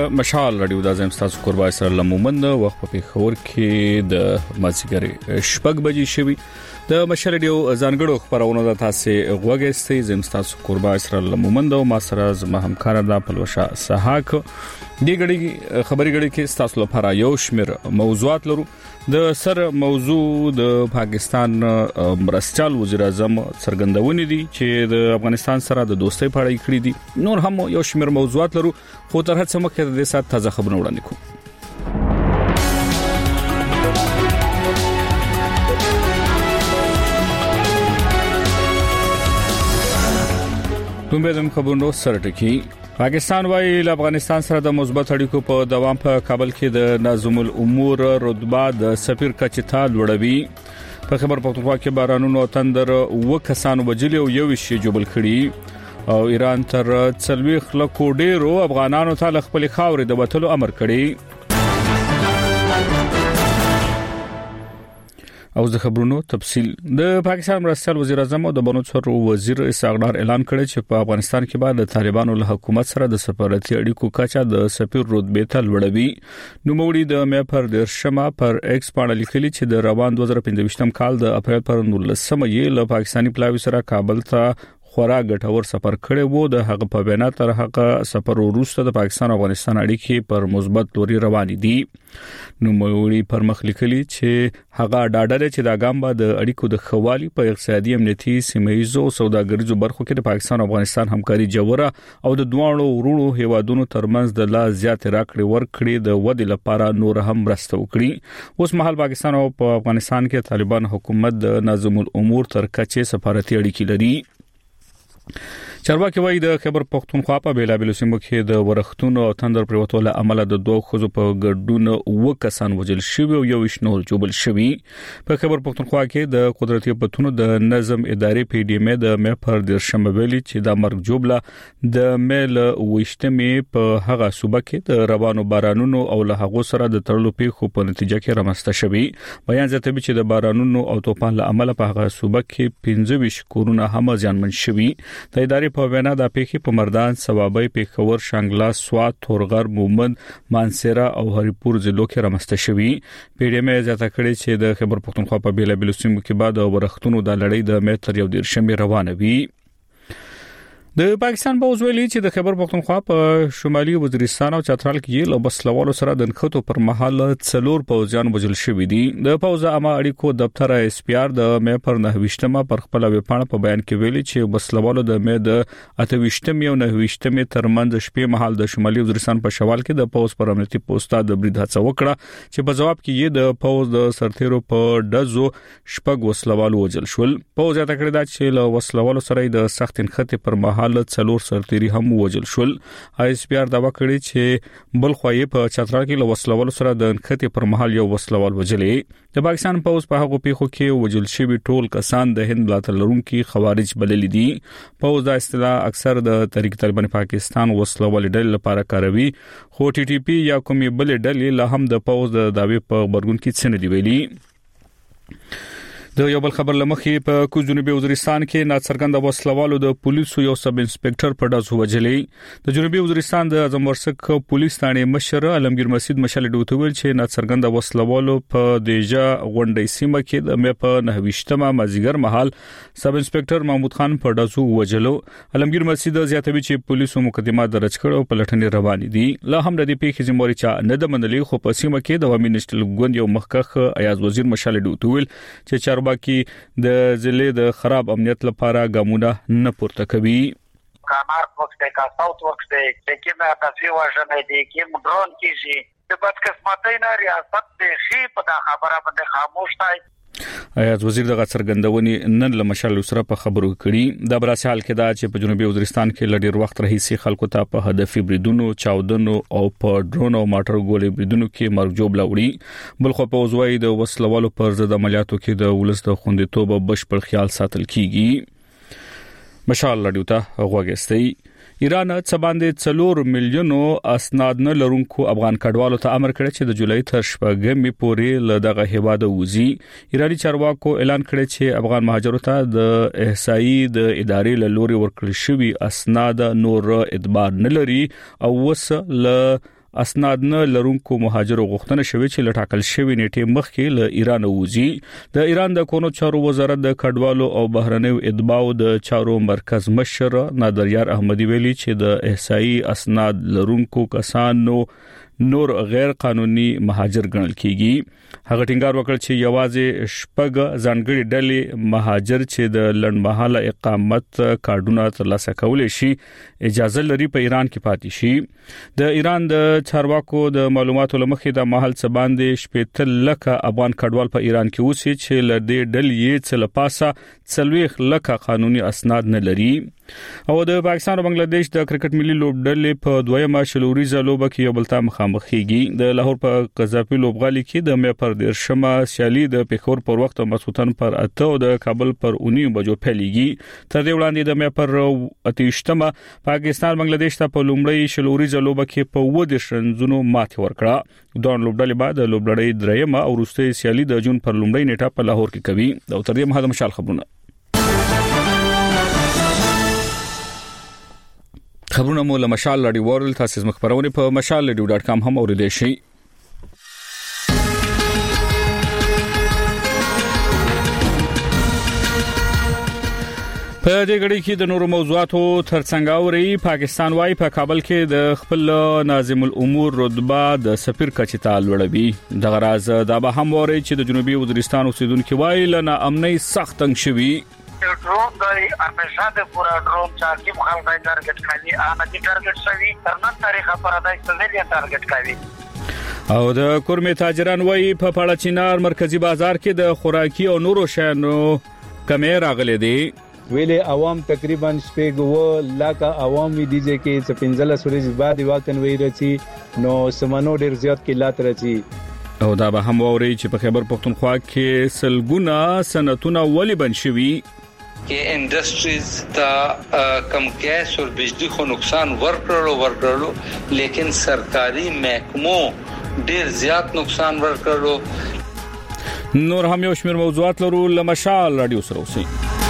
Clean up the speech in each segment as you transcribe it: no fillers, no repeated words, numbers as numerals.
مشال رادیو د زم تاسو قربای سره لمومند وخت په خبر کې د مازیګری شپږ بجې شوي د مشال رادیو ځانګړو خبرونه د تاسو غوږی زم تاسو قربای سره لمومند او ما سره زما همکار د پلوشا سحاق دی غړي خبري غړي کې تاسو لپاره یو شمیر موضوعات لرو د سر موضوع د پاکستان مرستيال وزیر اعظم څرګندونې دي چې د افغانستان سره د دوستۍ په اړه کړې دي نور هم یو شمیر موضوعات لرو خو تر هڅه مخکې د سات تازه خبرونه وړاندې کوو دومره د خبرونو سرټکی پاکستان وايي له افغانستان سره د مثبت اړیکو په دوام په کابل کې د نظم الامور رتبه د سفیر کچتا لوړوي په خبر پختونخوا کې بارانونو تندر وکسانو وجلي او یو شی جوړل کړي او ایران تر 40 لکو ډیرو افغانانو ته خپل خاورې د وټلو امر کړی او د خبرونو تفصيل د پاکستان مرستيال وزیر اعظم او د بنوڅر وزیر اسحاق اعلان کړی چې په افغانستان کې بعد د طالبانو له حکومت سره د سفارتي اړیکو کچا د سفیر رتبه ته لوړوي نو موري د مې پر د شمه پر ایکس باندې لیکلي چې د روان 2015 کال د اپریل پر 19 مې له پاکستاني پلاوی سره کابل ته خورا ګټور سفر کړی وو د هغه په بنا تر هغه سفر وروسته د پاکستان او افغانستان اړیکې پر مثبت لوري روان دي نو موري پر مخ لیکلي چې هغه ډاډه چې دا ګام به د اړیکو د خوالي په اقتصادي امنیتي سیمه‌ایزو سوداګریزو برخو کې د پاکستان او افغانستان همکاري جوړه او د دوه ورونو هیوادونو ترمنځ د لا زیات راکړې ورکړې د ودی لپاره نور هم مرسته وکړي اوس مهال پاکستان او افغانستان کې طالبان حکومت د نظم الامور تر کچې سفارتي اړیکې لري چارواکي وایي د خبر پختونخوا په بیلابل سیمو کې د ورښتونو او تندر پروتول عمله د دوه خزو په ګډون وکسان وجل شوی او یو شنول جوبل شوی په خبر پختونخوا کې د قدرتي پتونو د نظم ادارې پی ډی ام د مې پر د شمبلي چې د مرګ جوبله د میل وشتمې په هغه صوبه کې د روانو بارانونو او له هغه سره د تړلو پیښو په نتیجه کې رامنځته شوی بیان زیاتوي چې د بارانونو او توپان له عمله په هغه صوبه کې 15 کورونه هم ځانمن شوی د ادارې په وینا د پیښې په مردان سوابي پیښور شانګلا سوات تورغر مومند مانسيرا او هریپور ضلعو کې رامنځته شوی پی ډی ام زیاته کړي چې د خبر پختونخوا په بیلابل سیمو کې بعد ورښتونو د لړۍ د متر یو ډیر شمه روانه وي د پاکستان پوز ویلي چې د خبر پختونخوا په شمالي وزیرستان او چترال کې له بسلوالو سره د نخښتو پر مهال څلور پوزیان وجل شوې دي د پوز عامه اړیکو دفتر اس پی آر د مې پر 9 پر خپل ویبپاڼه په بیان کې ویلي چې بسلوالو د مې د 28 او 9 ترمنځ شپې مهال د شمالي وزیرستان په شوال کې د پوز پر امنیتي پوسټه د برید هڅه وکړه چې په جواب کې یې د پوز د سرتیرو په دزو شپږ وسلوالو وجل شول پوز ته کړی دا چې له وسلوالو سره د سخت نخښتې پر مهال څلور سرتيري هم وجل شول ایس پی آر دا وکړي چې بل خوایې په چترال کې له وسلوالو سره د نخښتې پر مهال یو وسلوال وجلې د پاکستان پوز په هغه پیښو کې وجل شوی ټول کسان د هند ملاتړ لرونکي خوارج بلل دي پوز دا اصطلاح اکثر د تحریک طالبان پاکستان وسلوال ډلې لپاره کاروي خو ټي ټي پی یا کومې بل ډلې له هم د پوز د داوی په برګون کې څنډه دی ویلي د یو بل خبر لمخې په کوز جنوبي وزیرستان کې ناڅرګند وسلوالو د پولیسو یو سب انسپکټر په داس وجلې د جنوبي وزیرستان د اعظم ورسک پولیس ثانې مشر علمگیر مسجد مشال ډوتویل چې ناڅرګند وسلوالو په دیجا غونډې سیمه کې د مې په 9 مازیګر مهال سب انسپکټر محمود خان په داس وجلو علمگیر مسجد زیاتوي چې پولیسو مقدمه درج کړو په لټنې روان دي لا هم د دې پیښې ذمہواری چا نه د منلې خو په سیمه کې د عوامي نشټل ګوند یو مخکخ ایاز وزیر مشال ډوتویل چې کې د ضلع د خراب امنیت لپاره ګامونه نه پورته کوي کانار وخت کا ساوث وخت کې مې تاسو واژنې دي کې ډرون کیږي د بد قسمتۍ نه ریاست د شی په خبره باندې خاموش تای ایاز وزیر دغه څرګندونې نن له مشال سره په خبرو کړي د براسال کې دا چې په جنوبي وزیرستان کې لډیر وخت رئیسي خلکو ته په هدفي بریدونو چاودنو او په ډرون او ماټر ګولې بریدونو کې مرګ جوړ لوړي بلخو په وزوي د وسلوالو پر ضد عملیاتو کې د ولست خوندیتوب بشپړ خیال ساتل کیږي مشال لډیو ته غوږستي ایران څه باندې 4 میلیونو اسناد نه لرونکو افغان کډوالو ته امر کړی چې د جولای تر شپږمې پورې له دغه هیواد وځي ایرانی چارواکو اعلان کړی چې افغان مهاجرو ته د احصایي د ادارې له لوري ورکړل شوی اسناد نور اعتبار نه لري او وس له اسناد نه لرونکو مهاجرو غوښتنه شوې چې لټاکل شوی نیټه مخکې له ایران وځي د ایران د کونو چارو وزارت د کډوالو او بهرنیو اتباعو د چارو مرکز مشر نادریار احمدی ویلي چې د احصایي اسناد لرونکو کسانو نور غیر قانوني مهاجر ګڼل کیږي هغه ټینګار وکړ چې یوازې شپږ ځانګړي ډلې مهاجر چې د لړمحاله اقامت کارډونه ترلاسه کولای شي اجازه لري په ایران کې پاتې شي د ایران د چارواکو د معلوماتو لمخې د محل څخه باندې شپږ لک افغان کډوال په ایران کې اوسي چې ل دې ډلې څخه لپاسه 40 لک قانوني اسناد نه لري او د پاکستان او بنگلاديش د کرکټ ملي لوبډلې په دویمه شلوريزه لوبه کې یو بل ته مخامخېږي د لاهور په قذافي لوبغالي کې د مې پر دیرشمه سیالي د پیښور پر وخت مسعودن پر اته او د کابل پر 19 بجو پیلېږي تر دې وړاندې د مې پر اتیشتمه پاکستان بنگلاديش ته په لومړی شلوريزه لوبه کې په 10 رنزونو ماتې ورکړه دوه لوبډلې بعد د لوبډلې درېمه او وروستۍ سیالي د جون پر لومړی نیټه په لاهور کې کوي او تر دې مهاله مشال خبرونه مو له مشال لړۍ ورل تاسو مخبرونه په mashalradio.com هم اوریدئ شئ په دې غړي کې د نورو موضوعاتو ترڅنګ اوري پاکستان وايي په کابل کې د خپل ناظم الامور رتبه د سفیر کچې ته لوړوي د غراز د به هم ووري چې د جنوبي وزیرستان اوسیدونکو وايي لنه امني سخت تنګ شوي ډرون د همیشه د پورا ډرون چې خلک ټارګټ کوي هغه چې ټارګټ شوی تر نن تاریخه پرادای سلیه ټارګټ کوي او د کورمه تاجران وایي په پاړه چینار مرکزی بازار کې د خوراکي او نورو شیانو کمې راغلي دي ویلې عوام تقریبا شپږ لکه عوامي دي چې سپینځله سوري بعد واکن وی رچی نو سمنو ډیر زیات کې لات رچی او دا به هم ووري چې په خیبر پختونخوا کې سلګونه صنعتونه ولې بند شوي کې انډستریز ته کم ګیس او بجلی خو نقصان ورکړلو لیکن سرکاري محکمو ډیر زیات نقصان ورکړلو نور هم یو شمېر موضوعات لرو لمشال رادیو سره اوسئ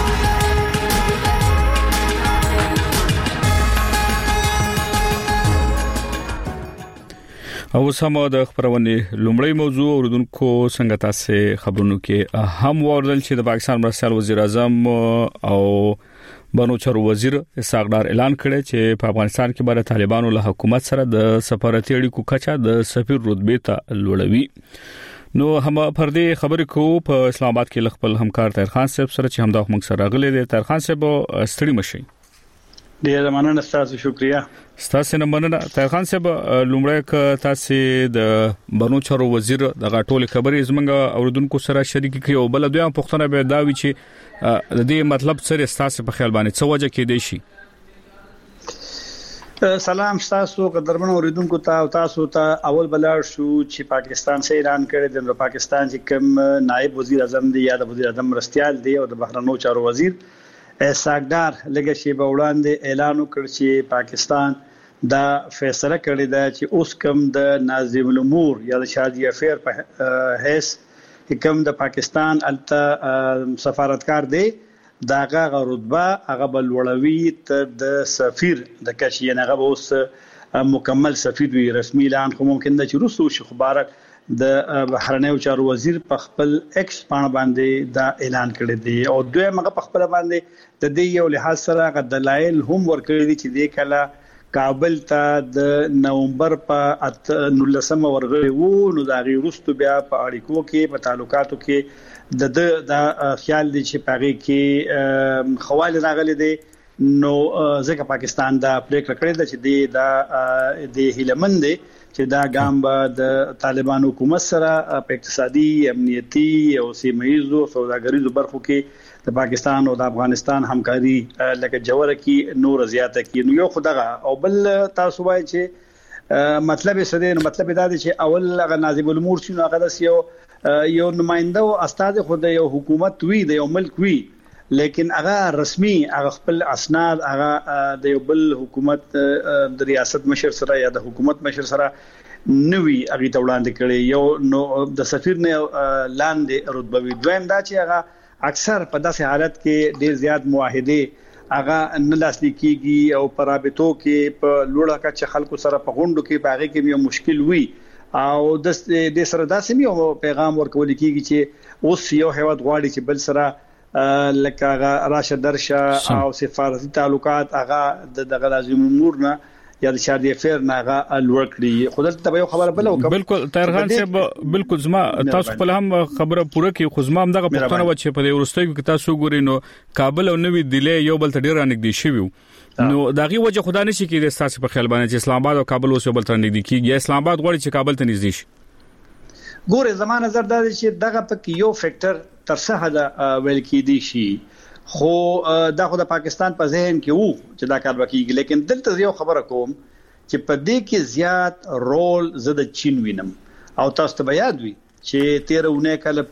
او سمو د خبرونه لومړی موضوع اوردونکو څنګه تاسو خبرونو کې هم وردل چې د پاکستان مرستيال وزیر اعظم او بنو چارو وزیر اساقدار اعلان کړی چې په افغانستان کې بر طالبانو له حکومت سره د سفارتي اړیکو کچا د سفیر رتبه ته لوړوي نو هم پر دې خبرې کو په اسلام آباد کې خپل همکار طاهر خان صاحب سره چې همدا موږ سره غلي دي طاهر خان صاحب ستړي مشي ډیر مننه تاسو شکریا تاسو نه مننه طاهر خان صاحب لومړی ک تاسو د بنو چارو وزیر د غټول خبرې زمنګ اوردونکو سره شریک کړي او بل دوی هم پښتنه به داوي چې د دې مطلب سره تاسو په خیال باندې څه وجه کې دی شي سلام تاسو قدرمن اوریدونکو ته تاسو ته اول بلار شو چې پاکستان سره اعلان کړی د پاکستان چې کوم نائب وزیر اعظم دی یا د وزیر اعظم مرستيال دی او د بهرنیو چارو وزیر اساقدار لږ شی په وړاندې اعلان وکړ چې پاکستان دا فیصله کړې ده چې اوس کوم د ناظم الامور یا د شادي افیر په هیڅ کوم د پاکستان الته سفارتکار دی داغه رتبه هغه بلوړوي ته د سفیر د کشي نه هغه اوس مکمل سفیر وی رسمي اعلان خو ممکن ده چې روسو شي خبره د بهرنیو چارو وزیر په خپل ایکس باندې باندې دا اعلان کړی دی او دوی هغه په خپل باندې د دې یو لحاظ سره غ دلایل هم ورکړي چې د کله کابل ته د نومبر په 19 ورغلی وو نو دا غي روستو بیا په اړیکو کې په تعلقاتو کې د خیال دي چې پاره کې خوال راغلي دي نو ځکه پاکستان دا پریکړه کړې ده چې د هیلمند چې دا ګام د طالبان حکومت سره په اقتصادي امنیتي او سیمه‌ایزو سوداګریزو برخو کې د پاکستان او د افغانستان همکاري لکه جوړه کې نور زیاته کې نو یو خدغه او بل تاسو وایي چې مطلب یې څه دی نو مطلب دا دی چې اول هغه ناظم الامور شنو هغه یو نماینده او استاد خو د یو حکومت وی د یو ملک وی لیکن هغه رسمي هغه خپل اسناد هغه د یو بل حکومت د ریاست مشر سره یا د حکومت مشر سره نوې هغه ته وړاندې کړي یو نو د سفیر نه لاندې رتبه وی دویم دا چې هغه اکثر په داسې حالت کې ډیر زیات معاهده هغه نه لاسلیکيږي او پرابطو کې په لوړه کچه خلکو سره په غونډو کې باغې کې یو مشکل وي او د سره داسې یو پیغام ورکول کیږي چې اوس یو هیواد غواړي چې بل سره لکه راشه درشه او سفارتي تعلقات هغه د لازم امور نه یا د شادي افیر ناغه لوړ کړی خو دلته به خبره بل وکړه بالکل طاهرخان صاحب بالکل زما تاسو په هم خبره پوره کې خو زما هم دغه پښتنه و چې په دې ورستۍ کې تاسو ګورئ نو کابل او نوې دلی یو بل ته ډیر نږدې شوی نو دغه وجه خدای نشي کېږي تاسو په خیال باندې چې اسلام آباد او کابل اوس یو بل ته نږدې کیږي اسلام آباد غواړي چې کابل ته نږدې شي ګوره زما نظر دا دی چې دغه پکې یو فیکٹر تر څه حد ویل کېدی شي خو دا خو د پاکستان په ذهن کې وو چې دا کار وکړي لیکن دلته یو خبره کوم چې په دې کې زیات رول زده چین وینم او تاسو ته یاد وي چې 13 کال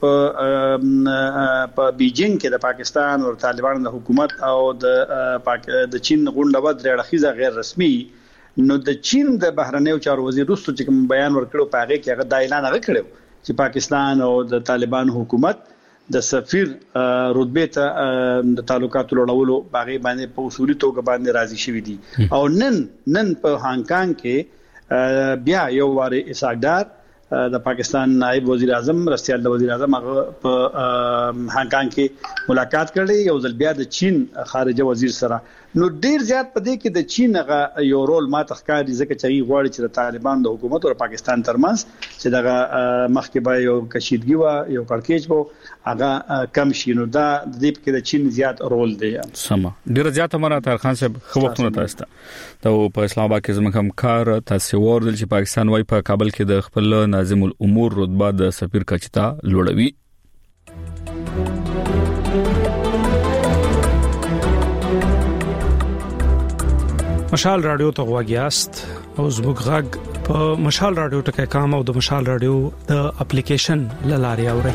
په بیجینګ کې د پاکستان او طالبانو د حکومت او د چین غونډه و درېړخیزه غیر رسمي نو د چین د بهرنیو چارو وزیر رستو چې کوم بیان ورکړو په هغه کې هغه د اعلان هغه کړو چې پاکستان او د طالبان حکومت د سفیر رتبه ته د تعلقات لوړولو باغې باندې په اصولي توګه باندې راضي شوې دي او نن په هانګ کانګ کې بیا یو واره اسحاق د پاکستان نائب وزیر اعظم رستیال د وزیر اعظم هغه په هانګ کانګ کې ملاقات کړي یو ځل بیا د چین خارجه وزیر سره نو ډیر زیات پدې کې د چین هغه یو رول ما تخکاري ځکه چې غواړي چې د طالبان د حکومت او پاکستان ترمنځ چې دغه مخکې به یو کشیدګي و یو کړکېچ وو هغه کم شي نو دا د دې کې د چین زیات رول دی سم ډیر زیات امر طاهرخان صاحب خو وختونه تاسو ته په اسلام آباد کې زموږ همکار تاسو ورول چې پاکستان وايي په کابل کې د خپل ناظم الامور رتبه د سفیر کچتا لوړوي مشال رادیو ته غواګیاست او زموږ غږ په مشال رادیو ټکي کام او د مشال رادیو د اپلیکیشن لاري اوري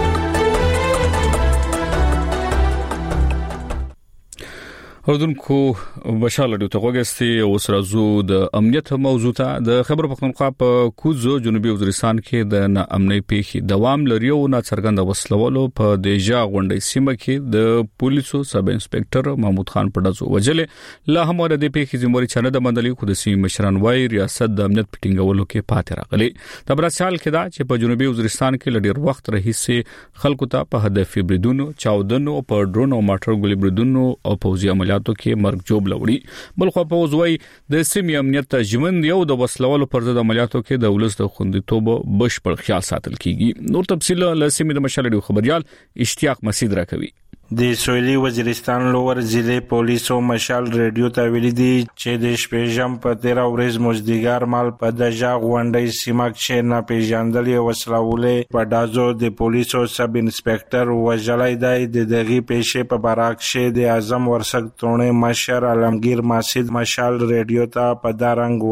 اردوونکو مشال رادیو ته غواګیاستي او سره زو د امنیت موضوع ته د خبر پختونخوا په کوزو جنوبي وزیرستان کې د ناامنۍ پیښې دوام لري او ناڅرګند وسلوالو په دیجا غونډې سیمه کې د پولیسو سب انسپکټر محمود خان پډازو وجلې لا هم ور د پیښې ذمہواری چانه د مندلې خو د سیمې مشران وايي ریاست د امنیت پټینګولو کې پاتې راغلي د برسال کې دا چې په جنوبي وزیرستان کې لډیر وخت راهیسې خلکو ته په هدف بریدونو چاودنو په ډرون او ماټر ګولې بریدونو او پوځي عملیاتو کې مرګ جوړ لوري بل خو په وزوي د سیمې امنیت ژوند یو د وسلوالو پر ضد عملیاتو کې د ولس د خوندیتوب بشپړ خیال ساتل کیږي نور تفصیل له سیمې د مشال خبريال اشتیاق مسعود راکوي د سویلي وزیرستان لوور ضلع پولیسو مشال ریډیو ته ویلي دي چې د شپږم په 13 ورځ مزدګار مال په دجا غونډې سیمه کې نه پیژندلې وسلولې په دازو د پولیسو سب انسپکټر وجلای دی د دغه پیښې په براک شه د اعظم ورسک تونه مشر علمگیر ماسید مشال ریډیو ته په دارنګ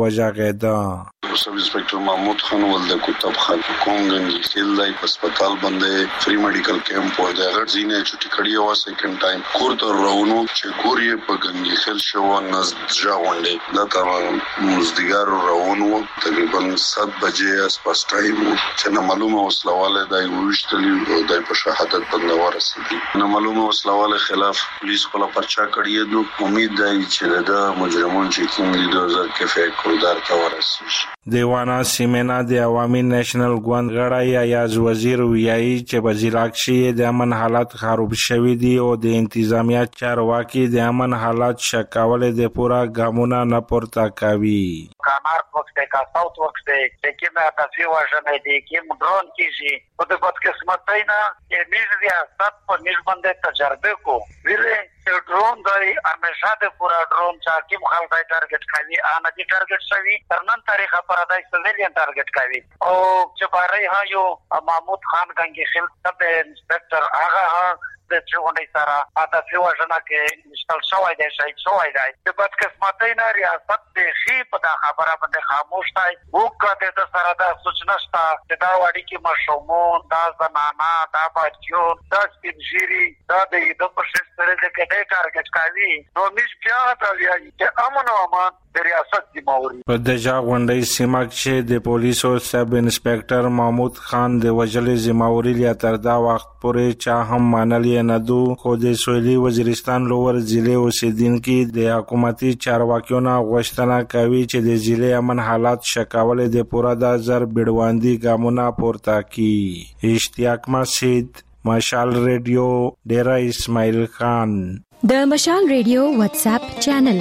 وجاګیدا سب انسپکټر محمود خان ولده کوتب خان کومګنج سیل دای په هسپتال باندې فری میډیکل کیمپ و د غړزینه چټی کړي او سیکنډ ټایم کور ته راونو چې کور یې په ګنګي خل شو نزجا غونډې دا تمام مزدګار راونو تقریبا 7 بجې اس پاس ټایم چې معلومه وسلواله دای وښتلی دای په شهادت باندې ورسېدي نه معلومه وسلواله خلاف پولیس خپل پرچا کړی دی امید دی چې د مجرمون چې کوم دي 2000 کې فیکولدار ته ورسېږي دیوانا سیمنا د عوامي نېشنل ګوند غړی ایاز وزیر ویایي چې وزیراکشي د امن حالات خراب شوي دي او د انتظامیه چارواکي د امن حالات شکاول د پورا ګامونه نه پورته کوي کانار وخت کا ساوث وخت کې کیمه تاسو واژنه دي کې ډرون کیږي په دې بد قسمت نه چې میز ریاست په نسبت تجربه کو ویلې ډرون دی همیشه د پورا ډرون چې کوم خلک ټارګټ کوي ان دي ټارګټ شوی ترنن طریقه پر دای سیویلین ټارګټ کوي او چې باري ها یو محمود خان ګنگي خل سب انسپکټر هغه د چونډي سره د فیوژن کې مشتل شوی دی شي شوی دی د بد قسمت نه ریاست د خي په دا خبره باندې خاموش دی وکړه د سره د سوچنشتا د دا وړي کې مشومون دا زنانا دا بچو دا سپینجيري دا د دې په شستره کې د ټارګټ کوي نو مش بیا دا ویایي چې امن او امان د ریاست ذمہواری په دجا غونډې سیمه کې د پولیسو سب انسپکټر محمود خان د وجلې ذمہواری لیا تر دا وخت پورې چا هم منلې ندو خو د سویلي وزیرستان لوور ضلع اوسیدونکو د حکومتي چارواکیونو غوښتنه کوي چې د ضلع امن حالات شکاول د پورا د زر بډواندي ګامونه پورته کړي. اشتیاق مسجد، مشال ریډیو، ډیرا اسماعیل خان. د مشال ریډیو واتس اپ چینل.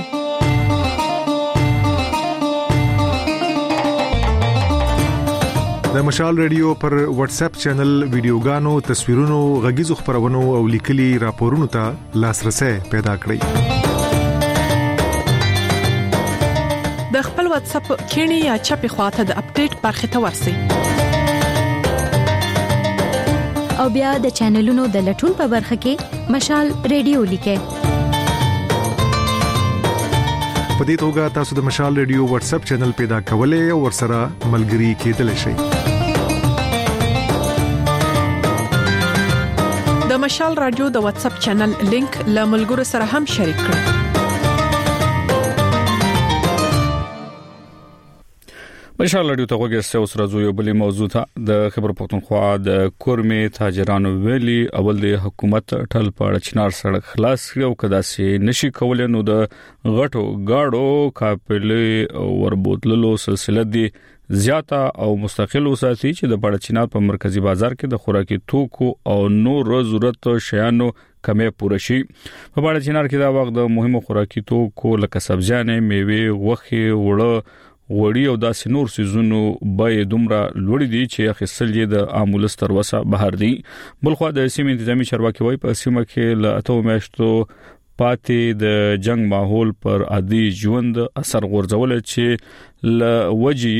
د مشال ریډیو پر واتس اپ چینل ویډیوګانو، تصویرونو، غږیزو خبرونو او لیکلي راپورونو ته لاسرسي پیدا کړئ. د خپل واتس اپ کینی یا چپی خواته د اپډیټ برخه ته ورسئ. او بیا د چینلونو د لټون په برخه کې مشال ریډیو لیکئ. په دې توګه تاسو د مشال ریډیو واتس اپ چینل پیدا کولای او ورسره ملګري کېدلی شئ. د مشال رادیو د واتس اپ چینل لینک له ملګرو سره هم شریک کړئ. مشال رادیو ته وګورئ اوس راځو یو بل موضوع ته. د خبر پښتونخوا د کورمې تاجرانو ویلي اول د حکومت ټل په چنار سړک خلاص کړو کدا سي نشي کولای نو د غټو گاډو قافلې وربوتللو سلسله دي زیاته او مستقل وساتي چې د پړچینار په مرکزی بازار کې د خوراکي توکو او نور ضرورت شیانو کمې پوره شي. په پړچینار کې دا وخت د مهمو خوراکي توکو لکه سبزیانې، میوه، غوښه، وړه، وړي او داسې نور سيزونو به دومره لوړ دي چې اخیستل یې د عامولس تر وسه بهر دي. بلخو د سیمې انتظامی چارواکي وایي په سیمه کې له 8 میاشتو پاتې د جنگ ماحول پر عادي ژوند اثر غورځول چې ل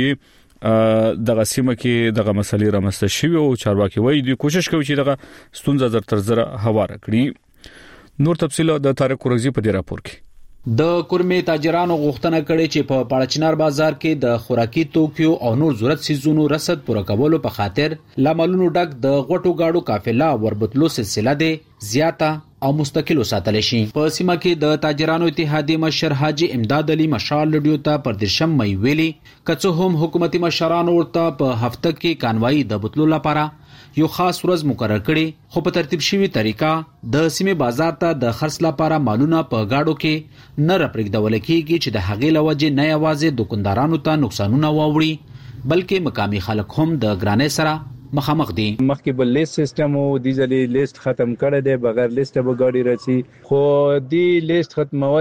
وجې دغه سیمه کې دغه مسلې رامسته شوی او چارواکي وایي دوی کوشش کوي چې دغه ستونزه زر تر زر هواره کړي. نور تفصيل د طارق قرغزي په دې راپور کې. د کورمې تاجرانو غوښتنه کړې چې په پړچنار بازار کې د خوراکي توکو او نور ضرورت سيزونو رسد پوره کولو په خاطر لاملونو ډک د غټو گاډو قافله وربتلو سلسله ده زیاته او مستقل ساتل شي. په سیمه کې د تاجرانو اتحادیه مشر حاجی امداد علي مشال رادیو ته پر درشم مې ویلي کڅو هم حکومتي مشرانو ورته په هفته کې کانوای د بتلو لپاره یو خاص ورځ مقرر کړي خو په ترتیب شوی طریقه د سیمه بازار ته د خرڅ لپاره مالونه په گاډو کې نه رپرګدول کیږي چې د هغې لوجه نه یوازې دکاندارانو ته نقصانونه واوړي بلکې مقامي خلک هم د ګرانۍ سره مخامخ دي. مخکې بل لیست سیستم او د ځلې لیست ختم کړی دی بغیر لیست به گاډي راځي خو دی لیست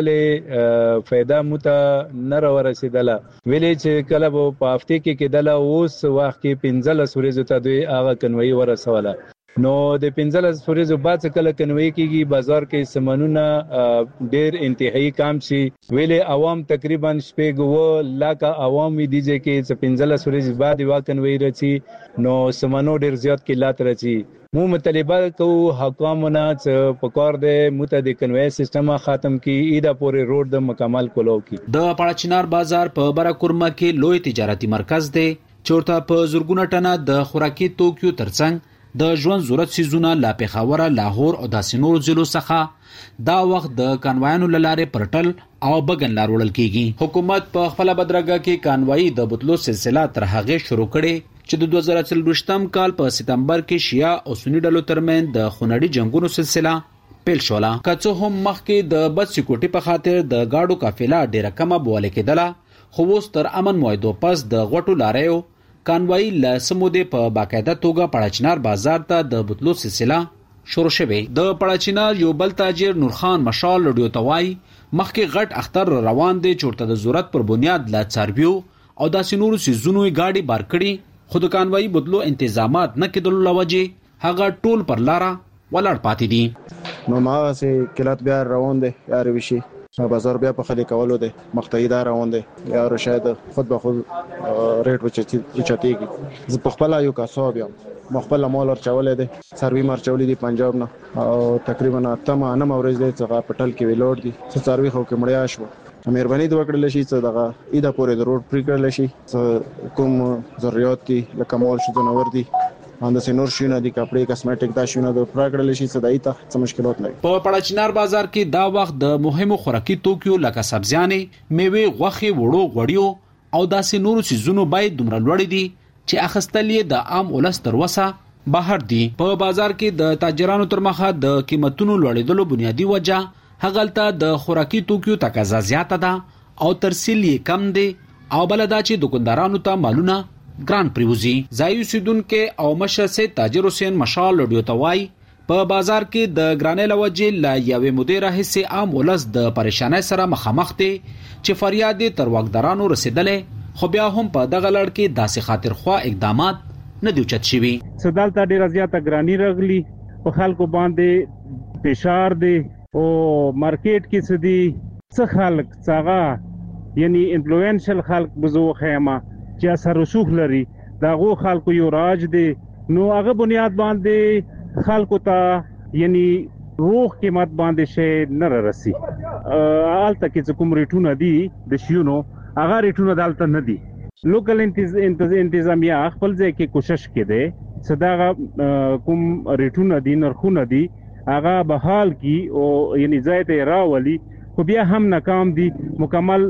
ختمولې फायदा مت نه را ورسېدله ویلې چې کله په هفته کې کېدله اوس وخت کې 15 ورځې ته دوی هغه کنوي ورسوله نو د 15 ورځې بعد کله کنوي کېږي بازار کې سمنونه ډېر انتهایی کم شي ویلې عوام تقریبا شپږ لکه عوامي دي چې 15 ورځې بعد واکنوي راځي نو سمنو ډېر زیات قلت راځي. مو مطالبه کوو حکومتونه چې په کار د متعدد کنوي سیستم ختم کی ایدا پورې روډ د مکمل کولو کی. د پړچنار بازار په برکورمه کې لوی تجارتي مرکز دی چورته په زورګونه ټنه د خوراکي توکو ترڅنګ د ژوند ضرورت سيزونه لا پیښور، لاهور او داسې نور ضلعو څخه دا وخت د کانوایانو لاره پرټل او بغن لار وړل کیږي. حکومت په خپل بدرګه کې کانوای د بوتلو سلسله تر هغه شروع کړي چې د 2023م کال په سپتمبر کې شیا او سنی ډلو ترمن د خونړي جنگونو سلسله پیل شوله. کڅو هم مخکې د بد سکیورټي په خاطر د گاډو قافله ډیره کمه بوله کېدله خو اوس تر امن موعدو پس د غټو لاریو کانوای له سموده په باقاعده توګه پړچنار بازار ته د بوتلو سلسله شروع شوه. د پړچنار یو بل تاجر نورخان مشال رادیو توای مخکې غټ اختر روان دي چورته د ضرورت پر بنیاد لا چاربیو او داسې نورو سيزونو گاډي بار کړي خود کانوای بدلو انتظامات نه کېدل لوجه هغه ټول پر لاره ولړ پاتې دي. نو ما سه کلات بیا روان دي یار وشي بازار بیا په خلي کولو دي مختیدا روان دي یا شاید خود به خود ریټ وچتيږي ز په خپل یو کاسو بیا مخبل مال ورچولې دي سروي مرچولې دي پنجاب نه او تقریبا تمه نه مورز دي څنګه پټل کې ویلوډ دي څه سروي خو کې مړیا شو مهرباني د وکړل شي څه دغه ایدا پورې د روډ پری کړل شي کوم ضرورت دي لکه مال شو جنور دي اند سينور شینه دي کپڑے کاسمیټک دا شینه د پراګړل شي صداي ته څه مشکلات نه. په پړچنار بازار کې دا وخت د مهمو خوراکي توکو لکه سبزیانې، میوه، غوښه، وړو، غوړیو او داسې نورو سيزونو باید دومره لوړ دي چې اخستل یې د عام ولس تر وسه بهر دی په بازار کې د تاجرانو تر مخه د قیمتونو لوړېدلو بنیادی وجہ هغلته د خوراکي توکیو تقاضا زیاته ده او ترسیل یې کم دی او بلدا چې دکاندارانو ته مالونه ګران پریوزي. ځایي اوسیدونکو او مشر سي تاجر حسین مشال لډیو توای په بازار کې د ګرانۍ لوجې لا یوې مودې راهیسې عام ولس د پریشانۍ سره مخامخ دي چې فریاد تر واکدارانو رسیدلې، خو بیا هم په دغه لړ کې داسې خاطرخوا اقدامات نه دی اوچت شوي. سدالته ډیره زیاته ګراني راغلي په خلکو باندې فشار دی او مارکیټ کې سدي څه خلک څنګه یعنی انفلوئنشل خلک بزو خیمه چې اثر رسوخ لري داغو خلکو یو راج دی نو هغه بنیاد باندې خلکو ته یعنی روح قیمت باندې شي نه راسي. آلته کې کوم ریټونه دي د شیونو هغه ریټونه دالته نه دي. لوکل انتظامیه خپل ځای کې کوشش کړي صداغه کوم ریټونه دي نرخونه دي هغه بحال کی او یعنی ځای ته راولي خو بیا هم ناکام دي مکمل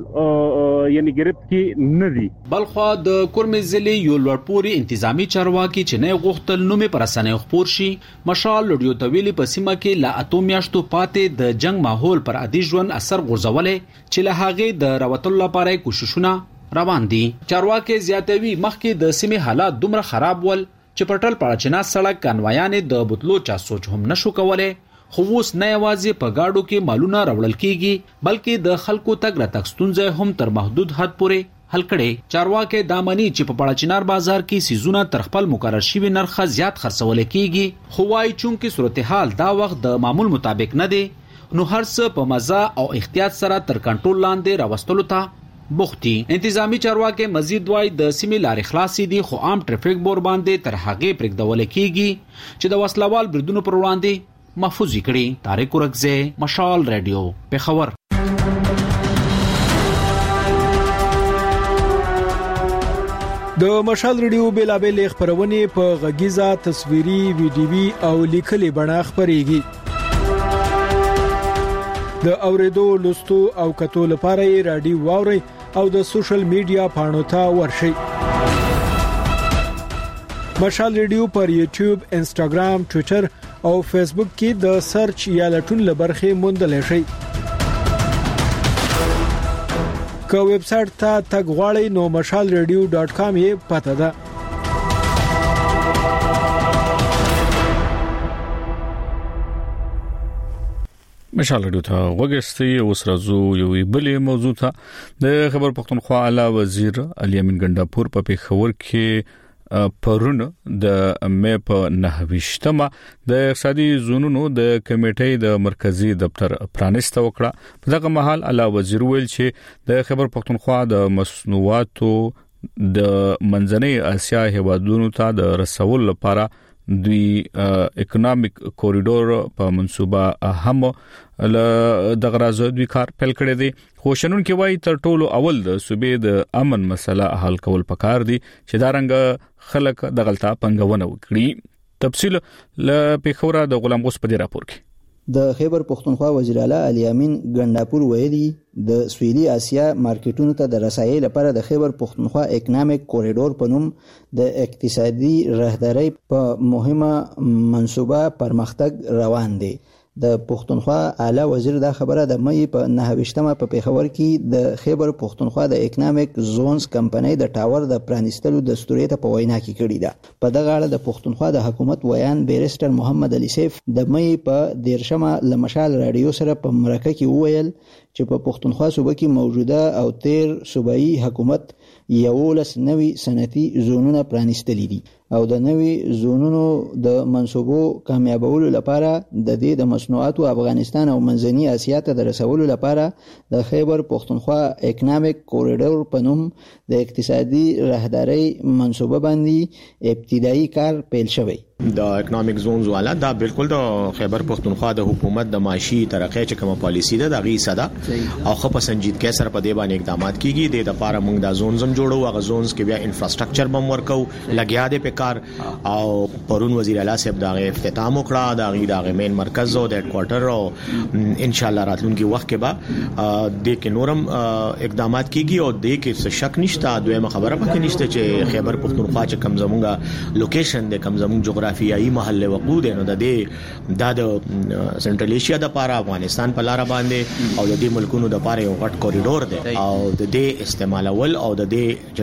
یعنی گرفت کې نه دي. بلخوا د کورمې ضلع یو لوړپوري انتظامی چارواکي چې نه غوښتل نو مې پر اسانه خبر شي مشال لډیو تویلی په سیمه کې لا اتو میاشتو پاتې د جنگ ماحول پر عادي ژوند اثر غورځولې چې له هغه د راوتل لپاره کوششونه روان دي. چارواکي زیاتوي مخکې د سیمه حالات دومره خراب ول چې پټل پړچنا سړک کانوایانې د بوتلو چا سوچ هم نشو کولای. خو اوس نه یوازې په گاډو کې مالونه راوړل کیږي بلکې د خلکو تګ راتګ ستونزې هم تر محدود حد پورې حل کړي. چارواکي دامني چې په پړچنار بازار کې سيزونه تر خپل مقرر شوی نرخ زیات خرڅول کیږي خو وايي چونکې صورتحال دا وخت د معمول مطابق نه دی نو هر څه په مزه او احتیاط سره تر کنټرول لاندې راوستلو ته بوختي. انتظامی چارواکي مزید وايي د سیمې لارې خلاصې دي خو عام ټریفیک بور باندې تر هغه پرېږدول کیږي چې د وسلوال بریدونو پر وړاندې محفوظ کړي. طارق ورکزه مشال رادیو پیښور. د مشال رادیو بیلابل خبرونه په غږیزه تصویري ویډیوي او لیکلي بڼه خبريږي. د اوریدو لوستو او کتو لپاره رادیو واوري او د سوشل میډیا پاڼو ته ورشي. مشال رادیو پر یوټیوب، انستګرام، ټوئیټر او فیسبوک کې د سرچ یا لټون لبرخه موندل شي. که ویب سټ ته تګ غواړئ نو mashalradio.com یې پته ده. مشال رادیو ته وګورئ. اوس راځو یو بلې موضوع ته. د خبر پښتونخوا اعلی وزیر علي امین ګنداپور په پیښور کې پرون د مې په 9مه د اقتصادي زونونو د کمیټې د مرکزی دفتر پرانیسته وکړه. په دغه مهال اعلی وزیر ویل چې د خبر پښتونخوا د مصنوعاتو د منځنۍ اسیا هیوادونو ته د رسول لپاره دوی اکونومیک کوریډور په منصوبه هم د غرض دوی کار پیل کړی دی. خوشنون کې وایي تر ټولو اول د صوبې د امن مسله حل کول پکار دي چې دا رنګ خلک د غلطه پنګونه وکړي. تفصیل ل پیښور د غلام غوس په راپور کې. د خیبر پښتونخوا وزیر اعلی علي امین ګنداپور ویلي د سویلي اسیا مارکیټونو ته د رسایي لپاره د خیبر پښتونخوا اکونومیک کوریډور په نوم د اقتصادي راهداري په مهمه منصوبه پرمختګ روان دي. د پښتونخوا اعلی وزیر دا خبره د مې په 9مه په پیښور کې د خیبر پښتونخوا د اکونومیک زونز کمپنۍ د ټاور د پرانیستلو دستوري ته په وینا کې کړی ده. په دغه اړه د پښتونخوا د حکومت ویان بیرستر محمد علي سیف د مې په 13مه لمشال رادیو سره په مرکه کې وویل چې په پښتونخوا صوبه کې موجوده او تیر صوبایي حکومت 11 نوي صنعتي زونونه پرانیستلي دي او د نوي زونونو د منصوبو کامیابولو لپاره د دې د مصنوعاتو افغانستان او منځنۍ اسیا ته د رسولو لپاره د خیبر پښتونخوا اکونومیک کوریډور په نوم د اقتصادي راهداري منصوبه باندې ابتدایي کار پیل شوی. د اکونومیک زونز والا دا بالکل د خیبر پښتونخوا د حکومت د معاشي ترقې چې کومه پالیسی ده د غي صدا او خو په سنجیدګۍ سره په دې باندې اقدامات کیږي. د لپاره موږ د زونزم جوړو هغه زونز کې بیا انفراستراکچر بم ورکو لګیا دی په کار او پرون وزیر اعلی صاحب دا افتتاح وکړه د غي د مین مرکز او د هډ کوارټر او ان شاء الله راتلونکي وخت کې به د کې نورم اقدامات کیږي او د کې څه شک نشته. دویمه خبره پکې نشته چې خیبر پښتونخوا چې کم زمونږه لوکیشن د کم زمونږ جغرافي جغرافیایي محل وقوع دی نو د سنټرل ایشیا د پاره افغانستان په لار باندې او د دې ملکونو د پاره یو غټ کوریډور دی او د دې استعمالول او د دې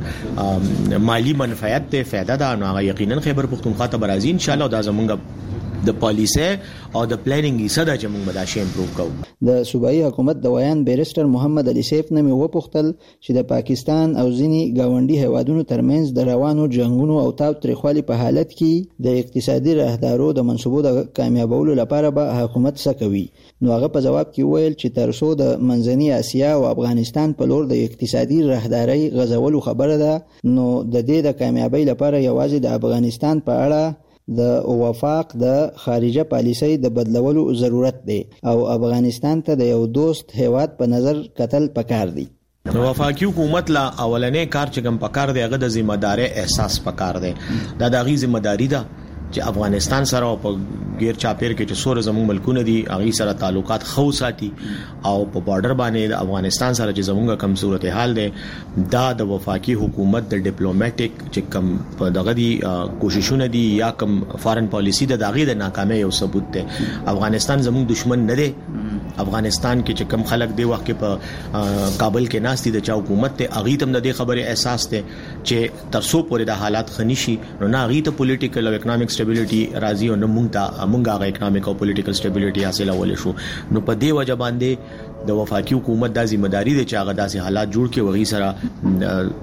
چې مالی منفعت ته فائدہ ده نو یقینا خیبر پختونخوا ته برازي ان شاء الله د زمونږ د پالیسي او د پلانینګ یې صدا چې موږ به دا شی امپروو کوو د صوبایي حکومت د ویان بیرستر محمد علي سیف نه مې وپوښتل چې د پاکستان او ځینی گاونډي هیوادونو ترمنځ د روانو جنگونو او تاوتریخوالي په حالت کې د اقتصادي راهدارو د منصوبو د کامیابولو لپاره به حکومت څه کوي نو هغه په جواب کې ویل چې ترڅو د منځنۍ اسیا او افغانستان په لور د اقتصادي راهداري غزولو خبره ده نو د دې د کامیابی لپاره یوازې د افغانستان په اړه د وفاق د خارجه پالیسۍ د بدلولو ضرورت دی او افغانستان ته د یو دوست هیواد په نظر کتل پکار دی وفاقي حکومت لا اولنې کار چې کوم پکار دی هغه د ذمہداري احساس پکار دی دا د غي ذمہداري ده چې افغانستان سره په غیر چاپیر کې چې سور زموږ ملکونه دي هغه سره تعلقات خو ساتي او په بارډر باندې د افغانستان سره چې زموږه کم صورتحال ده دا د وفاقي حکومت د ډیپلوماټیک چې کم په دغه دي کوششونه دي یا کم فارن پالیسی د داغي د ناکامۍ یو ثبوت ده افغانستان زموږ دشمن نه دی افغانستان کې چې کم خلک دی وخت کې په کابل کې ناس دي د چا حکومت ته اغي تم د خبره احساس ده چې ترسو پورې د حالات خنشي نو نه اغي ته پولیټیکل او اکونومیک سټیبিলিټي راځي او مونږه هغه اکونومیک او پولیټیکل سټیبিলিټي حاصله ولې شو نو په دې وجه باندې د وفاقي حکومت د ذمہداري د چاغه داسې حالات جوړ کې وغي سره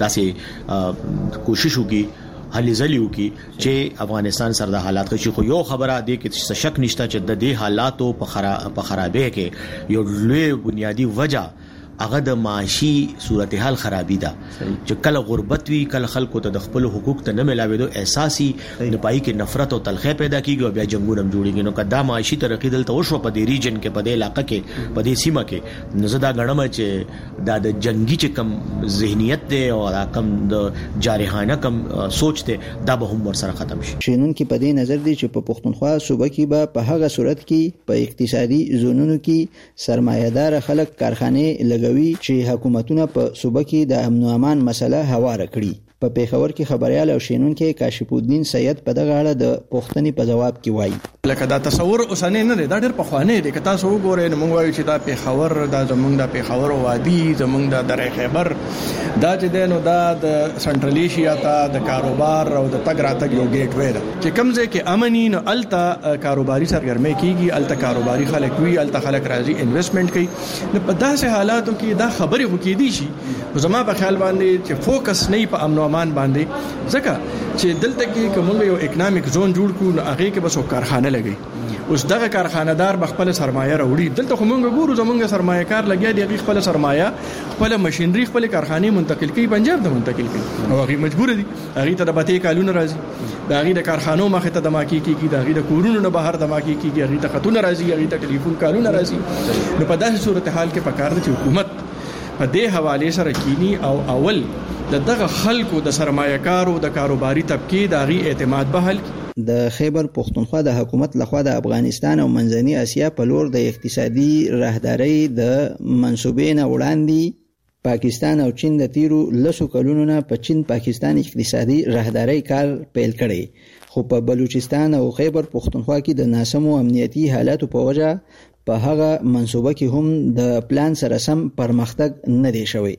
داسې کوشش وکي هلي زلیو کې چې افغانستان سره د حالات کې خو یو خبره دی کې شک نشته چې د دې حالاتو په خرابې کې یو لوی بنیادی وجہ هغه د معاشي صورتحال خرابې ده چې کله غربت وی کله خلکو ته د خپل حقوق ته نه ملاوي اساسي نه پای کې نفرت او تلخې پیدا کیږي او بیا جنگونه جوړیږي نو کدا معاشي ترقی دلته وشو په دې ریجن کې په دې علاقې کې په دې سیمه کې نو زدا غنم چې دا د جنگي چې کم ذهنیت دی او کم د جارحانه کم سوچ دی دا به هم ور سره ختم شي شینون کې په دې نظر دی چې په پښتونخوا صوبه کې به په هغه صورت کې په اقتصادي زونونو کې سرمایه‌دار خلک کارخانه چې حکومتونه په صوبه کې د امن او امان مسله هواره کړي په پیښور کې خبريال او شینون کې کاشف الدین سید په دغه اړه د پوښتنې په جواب کې وایي لکه دا تصور اوسنه نه دی دا ډېر پخوانی دی که تاسو وګورئ نو موږ وایو چې دا پیښور دا زمونږ د پیښور وادي زمونږ د درې خیبر دا چې دی نو دا د سنټرل ایشیا ته د کاروبار او د تګ راتګ یو ګیټ وی ده چې کوم ځای کې امني نو الته کاروباري سرګرمي کیږي الته کاروباري خلک وي الته خلک راځي انویسټمنٹ کوي نو په داسې حالاتو کې دا خبرې وکړي دي شي زما په خیال باندې چې فوکس نه په امن مان باندې ځکه چې دلته کې کوم یو اکونومیک زون جوړ کو نو هغه کې بس کارخانه لګي اوس دغه کارخانه‌دار بخپل سرمایه راوړي دلته خو موږ ګورو زمونږ سرمایه کار لګیا دی خپل سرمایه خپل ماشينري خپل کارخانه منتقل کوي پنجاب ته منتقل کوي او هغه مجبور دي هغه ته د بته کالونه راځي د هغه د کارخانو مخه ته د ماکی کیږي د هغه د کورونو نه بهر د ماکی کیږي هغه ته خطونه راځي هغه ته ټلیفون کالونه راځي نو په داسې صورتحال کې پکار دي چې حکومت په دې حواله سره کینی او اول دغه خلکو د سرمایه‌کارو د کاروباري طبقه د غي اعتماد به حل د خیبر پختونخوا د حکومت لخوا د افغانستان او منځنۍ اسیا په لور د اقتصادي راهداري د منسوبې نه وړاندې پاکستان او چین د تیرو لسو کلونو نه په چین پاکستان اقتصادي راهداري کار پیل کړي خو په بلوچستان او خیبر پختونخوا کې د ناسمو امنیتي حالاتو په وجه په هغه منسوبه کې هم د پلان سره سم پرمختګ نه دی شوی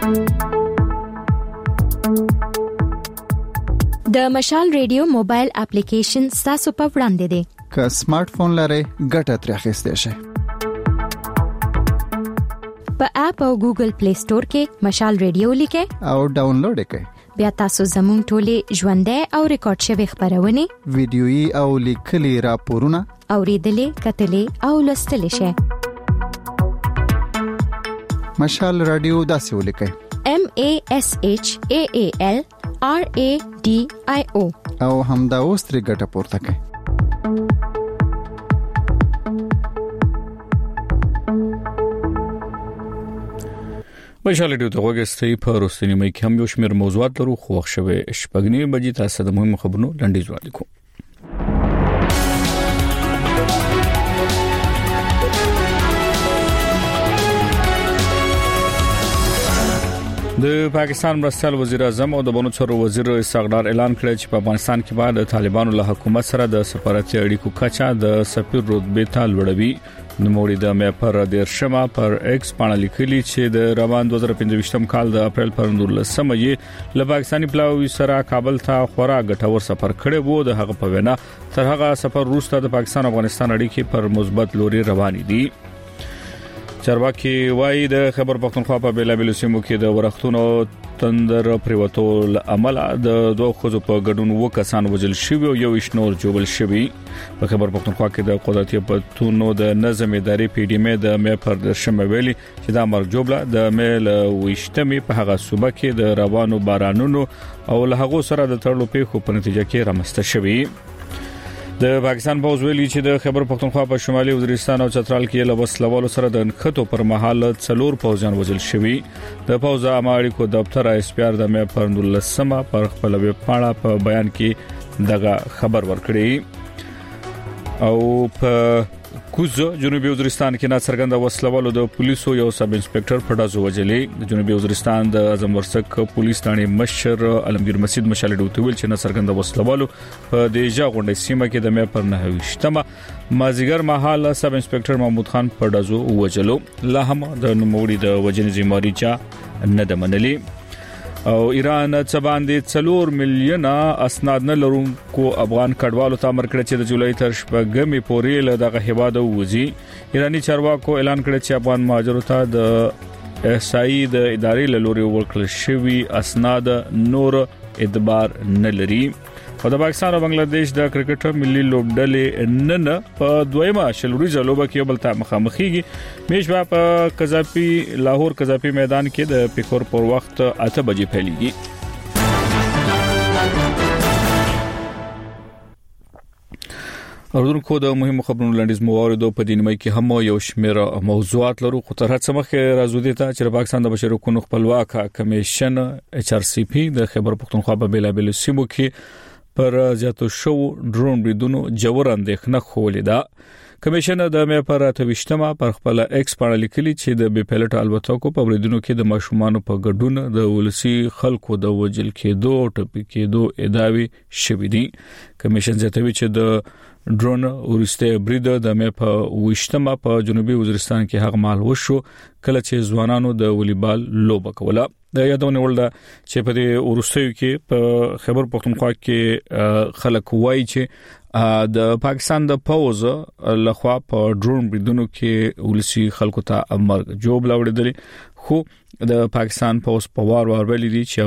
د مشال ریډیو موبایل اپلیکیشن تاسو په وړاندې دی که سمارټ فون لرئ ګټه ترې اخیستئ شئ په اپ او ګوګل پلی سٹور کې مشال ریډیو لیکئ او ډاونلوډ کړئ بیا تاسو زموږ ټولې ژوندۍ او ریکارډ شوی خبرونه ویډیويي او لیکلي راپورونه اوریدلې کتلې او لوستلې شئ مشال رادیو داسې ولیکئ MASHAAL RADIO او همدا اوس ترې ګټه پورته کړئ مشال ډیو ته وګورئ په روسي مې کې هم یو شمېر موضوعات لرو خو وخت شوه شپږنی بجې تاسو د مهمو خبرونو لنډیز وړاندې کوم د پاکستان مرستیال وزیر اعظم او د بنو چارو وزیر اسحاق اعلان کړی چې په افغانستان کې بعد طالبانو له حکومت سره د سفارتي اړیکو کچا د سفیر رتبه ته لوړوي. د موري د مې پر د شمه پر ایکس باندې لیکلي چې د روان 2015 کال د اپریل پر 19 یې له پاکستاني پلاوی سره کابل ته خورا ګټور سفر کړی وو. د هغه په وینا تر هغه سفر وروسته د پاکستان افغانستان اړیکې پر مثبت لوري روانې دي. چارواکي وايي د خیبر پختونخوا په بیلابیلو سیمو کې د ورښتونو تندر پریوتول عمل د دوه خزو په ګډون وکسان وجل شوی او یو شنور جوړل شوی. په خیبر پختونخوا کې د قدرتي پټونو د نظم اداري پی ډی ام د مې پر د شمویلي چې د مرګ جوړه د میل وشتمي په هغه صوبه کې د روانو بارانونو او له هغه سره د تړلو پیښو په نتیجه کې رامسته شوی. د پاکستان پوز ویلي چې د خیبر پختونخوا په شمالي وزیرستان او چترال کې له وسلوالو سره د نښتو پر مهال څلور پوځیان وژل شوي. د پوز اماړي کو دفتر اس پی ار د مې پر 19 پر خپل ویب پاڼه په بیان کې دغه خبر ورکړي. او په کوز جنوبي وزیرستان کې ناڅرګند وسلوالو د پولیسو یو سب انسپکټر په دازو وجلې. د جنوبي وزیرستان د اعظم ورسک پولیس ثاني مشر علمگیر مسجد مشال ډوتویل چې ناڅرګند وسلوالو په دیجا غونډې سیمه کې د مې پر 9 مازیګر مهال سب انسپکټر محمود خان په دازو وجلو. لا هم د نوموړي د وجنې ذمہواری چا نه د منلي. او ایران څه باندې 4 میلیون اسناد نه لرونکو افغان کډوالو ته امر کړی چې د جولای تر شپږمې پورې له دغه هیواد ووځي. ایرانی چارواکو اعلان کړی چې افغان مهاجرو ته د احصایي د ادارې له لوري ورکړل شوی اسناد نور اعتبار نه لري. او د پاکستان او بنگلاديش د کرکټ ملي لوبډلې نن په دویمه شلوري لوبه کې بل ته مخامخيږي. میشوا په قذافي لاهور قذافي میدان کې د پیکور پر وخت 8 بجې پیلېږي. اردوونکو د مهمو خبرونو لاندې موارد په دینمای کې هم یو شمېر موضوعات لرو. خو تر هڅه مخه راځو ته چې پاکستان د بشري حقوقو خپلواک کمیشن ایچ ار سی پی د خیبر پختونخوا په بیلابیل سیمو کې پر زیاتو شو ډرون بریدونو جوړ اندېښنه خولې ده. کمیشن د مې پر 28 پر خپل ایکس باندې لیکلي چې د بي پایلټ الوتکو په بریدونو کې د ماشومان په ګډون د ولسی خلکو د وجل کېدو او ټپي کېدو ادعاوي شوې دي. کمیشن زیاتوي چې د ډرون ورسته برید د مې په 28 په جنوبي وزیرستان کې هغه مال وشو کله چې ځوانانو د والیبال لوبه کوله. د یادونه ولدا چې په دې ورستیو کې په خیبر پختونخوا کې خلک وایي چې د پاکستان د پوز لخوا په ډرون بریدونو کې ولسی خلکو ته امر جوب لاوړل. خو د پاکستان پوز په وار ویلي دي چې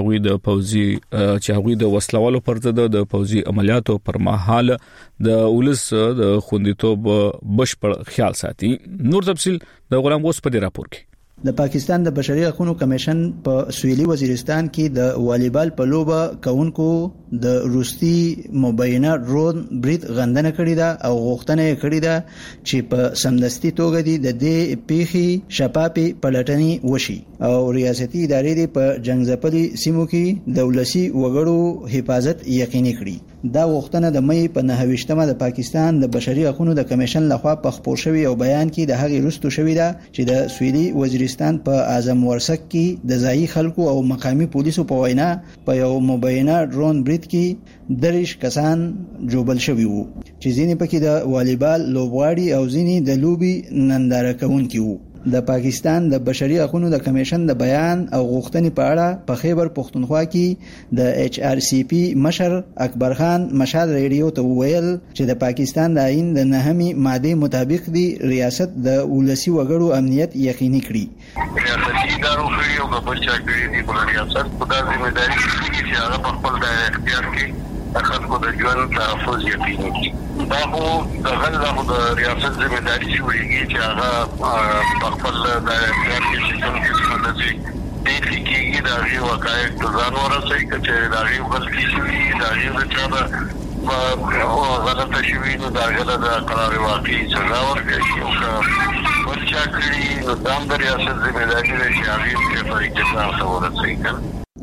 هغه د وسلوالو پر ضد د پوزي عملیاتو پر مهال د ولس د خوندیتوب بشپړ خیال ساتي. نور تفصيل د غلام غوس په راپور کې. د پاکستان د بشري حقوقو کمیشن په سویلي وزیرستان کې د والیبال په لوبه کوونکو د روسي مبینه ډرون برید غندنه کړې ده او غوښتنه کړې ده چې په سمدستي توګه د دې پیښې شفافي پلټنې وشي او ریاستي ادارې په جنگزپلي سیمو کې د ولسی وګړو حفاظت یقیني کړي. دا غوښتنه د مې په 29مه د پاکستان د بشري حقوقو د کمیشن لخوا په خپور شوی او بیان کې د هغې رستو شوی ده چې د سویلي وزیرستان په اعظم ورسک کې د ځایي خلکو او مقامی پولیسو په وینا په یو مبینه ډرون برید کې 30 کسان جوبل شوي وو چې ځینې پکې د والیبال لوبغاړي او ځینې د لوبي ننداره کوونکي وو. د پاکستان د بشري حقوقو د کمیشن د بیان او غوښتنې په اړه په خیبر پختونخوا کې د ایچ ار سی پی مشر اکبر خان مشال ریډیو ته ویل چې د پاکستان د آئین د 9 ماده مطابق دی ریاست د ولسی وګړو امنیت یقیني کړي. ریاستي ادارو خړي او بل چا کړي دي په ریاست په داسې ځمېداري کې چې هغه په خپل د اختیار کې خلکو د ژوند تحفظ یقیني کړي. دا خو د ریاست ځمېداري شوړيږي چې هغه په خپل د اختیار کې چې کوم قسمه د دې کېږي د هغې وقایع ته ځان ورسوي چې د هغې غلطي شوي د هغې د چا غلطه شوي نو د هغې د قرار واقعي سزا ورکړي او که بل چا کړي نو دا هم د ریاست ځمېداري ده چې هغې ته په اجتماع ورسوي.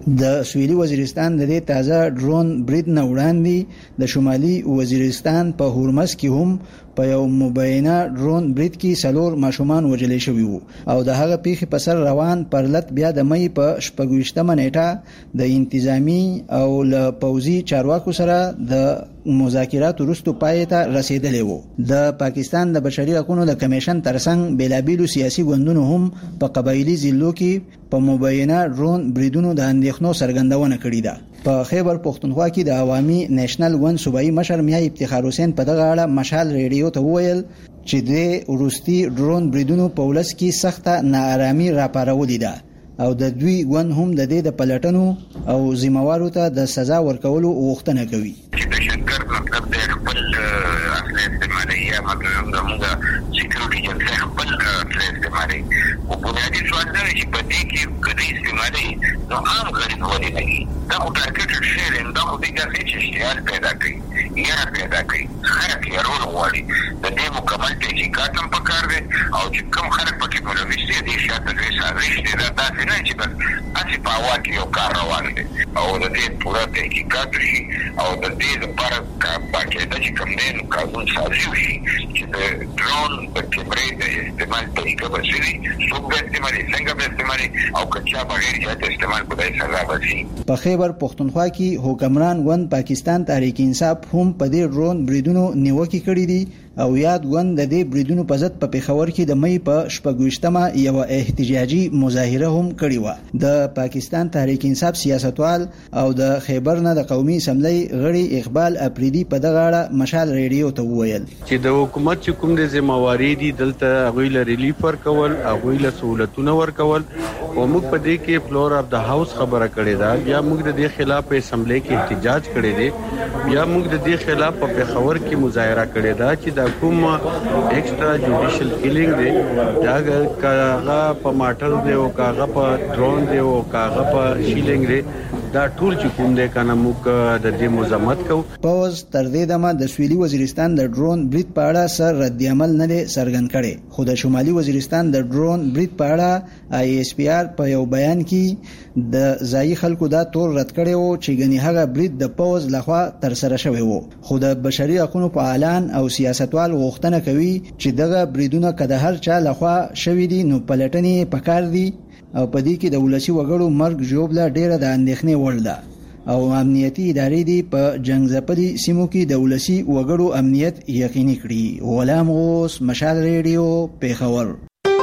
د سویلي وزیرستان د دې تازه ډرون برید نه وړاندې د شمالي وزیرستان په هورمز کې هم په یو مبینه ډرون برید کې 4 ماشومان وژل شوي وو او د هغه پیښې په سر روان پرلط بیا د مې په 28مه نیټه د انتظامی او له پوځي چارواکو سره د مذاکرات وروسته پای ته رسیدلی وو. د پاکستان د بشري حقوقو د کمیشن ترڅنګ بیلابیلو سیاسي ګوندونو هم په قبایلی ضلعو کې په مبینه ډرون بریدونو د اندېښنو څرګندونه کړې ده. په خیبر پختونخوا کې د عوامي نېشنل ګوند صوبایي مشر میا افتخار حسین په دغه اړه مشال ریډیو ته وویل چې د روسي ډرون بریدونو په ولس کې سخته ناارامي راپارولې ده او د دوی ګوند هم د دې د پلټنو او ذمہوارو ته د سزا ورکولو غوښتنه کوي. د شنکر مطلب د خپل اصلي استعماليه مطلب زموږ سکیورټي جنس خپل اصلي استعمالي او بنیادی سوال دا چې په دې کې کدي استعمالي نو عام غریب ولې نه دا او ټارګټ شیرین دا او د ګټې چې اشتعال پیدا کوي یا پیدا کوي خلک یې رول غواړي د دې مکمل تحقیقات هم پکار دي او چې کوم خلک پکې ملوث دي شاته دوی سازش دي دا داسې نه چې بس اسی په هوا کې یو کار روان دي او د دې پوره تحقیقات شي او د دې لپاره باقاعده چې کوم دی نو قانون سازي وشي چې د ډرون د کیمرې د استعمال طریقه بسري څوک به استعمالي څنګه به استعمالي او کچا بغیر جهت استعمال کولای سزا بسي. په خیبر پختونخوا کې حکمران ګوند پاکستان تحریک انصاف هم په دې ډرون بریدونو نیوکه کړې دي او یاد ګوند د دې بریدونو په ضد په پیښور کې د مې په 28مه یو احتجاجي مظاهره هم کړې و. د پاکستان تحریک انصاف سیاستوال او د خیبر نه د قومي اسمبلی غړي اقبال اپریدي په دغه اړه مشال ریډیو ته وویل چې د حکومت چې کوم د ذمہواری دي دلته غوی له ریلیف ورکول غوی له سہولتونه ورکول او موږ په دې کې فلور اف د هاوس خبره کړې ده بیا موږ د دې خلاف په اسمبلی کې احتجاج کړی دی بیا موږ د دې خلاف په پیښور کې مظاهره کړې ده چې د کوم ایکسترا جوډیشل کیلینګ دی دا کاغه په ماټر دی او کاغه په ډرون دی او کاغه په شیلینګ دی دا ټول چې کوم دی کنه موږ د دې مزمت کوو. پوز تر دې دمه د سویلي وزیرستان د ډرون برید په اړه سر رد عمل نه څرګند کړي خو د شمالي وزیرستان د ډرون برید په اړه آی اس پی آر په یو بیان کې د ځایي خلکو دا تور رد کړي وو چې غني هغه برید د پوز لخوا تر سره شوی وو خو د بشري حقوقو فعالان او سیاستوال غوښتنه کوي چې دغه بریدونه کده هر چا لخوا شوی دي نو پلټنې پکار دي او په دې کې د ولسی وګړو مرګ جوړه ډیره د اندېښنې وړ ده او امنیتي ادارې دي په جنگ زپلي سیمو کې د ولسی وګړو امنیت یقیني کړي. غلام غوث مشال ریډیو پیښور.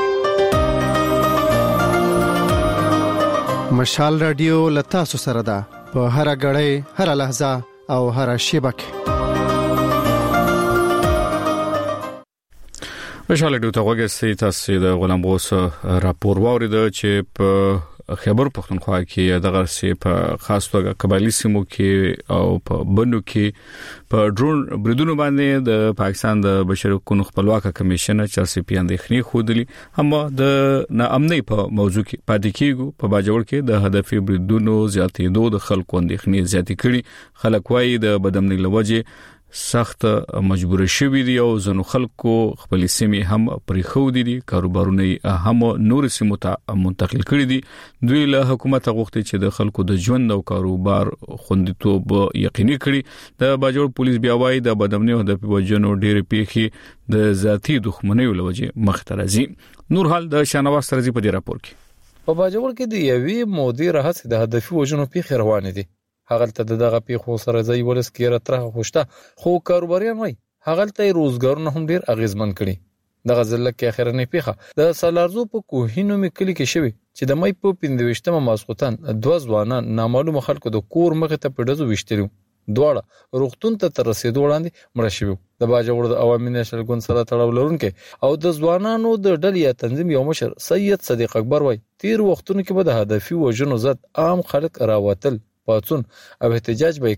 مشال رادیو لتا سره ده په هر غړې هر لحظه او هر شیبه کې. مشال رادیو ته وګورئ تاسو د غلام غوث راپور واورید چې په خیبر پختونخوا کې دغه سي په خاص توګه قبایلی سیمو کې او په بنو کې په ډرون بریدونو باندې د پاکستان د بشري حقوقو خپلواک کمیشن چې سی پی اندېښنې خودلی هم د ناامنۍ په موضوع کې پاتې کیږي. په باجوړ کې د هدفي بریدونو زیاتېدو د خلکو اندېښنې زیاتې کړي. خلک وايي د بدامنۍ لوجه سخت مجبور شوي دي او ځنو خلکو خپل سیمې هم پرې خو دي کاروبارونه هم نور سیمو ته منتقل کړي دي. دوی له حکومت غوښتي چې د خلکو د ژوند او کاروبار خوندیتوب یقیني کړي. د باجوړ پولیس بیا وايي د بدامنۍ او د پیوجنو ډېر پیخي د ذاتی دښمنۍ لوجه مخترزي. نور حال د شانواز ترزي په دې راپور کې په باجوړ کې د یوې مودې راهڅ د هدفي وجنو پیخي روان دي. هغلته دغه پیښو سره ځای ولس کې راتره خوشته خو کاروباریان وای هغلته روزګارونه هم ډیر اغیزمن کړي. دغه ځل کې اخرنه پیښه د سالارزو په کوهینو می کلی کې شوی چې د مې په 25مه ماسختن دوه ځوانان نامعلوم خلکو د کور مخ ته پډزو وشتلو دواړه روغتون ته تر رسیدو وړاندې مړ شوی. د باجوړ د عوامي نشل ګوند سره تړاو لرونکي او د ځوانانو د ډلې یا تنظیم یو مشر سید صدیق اکبر وای تیر وختونو کې به د هدفي وجنو زد عام خلک راوتل پاتون او احتجاج به وکاو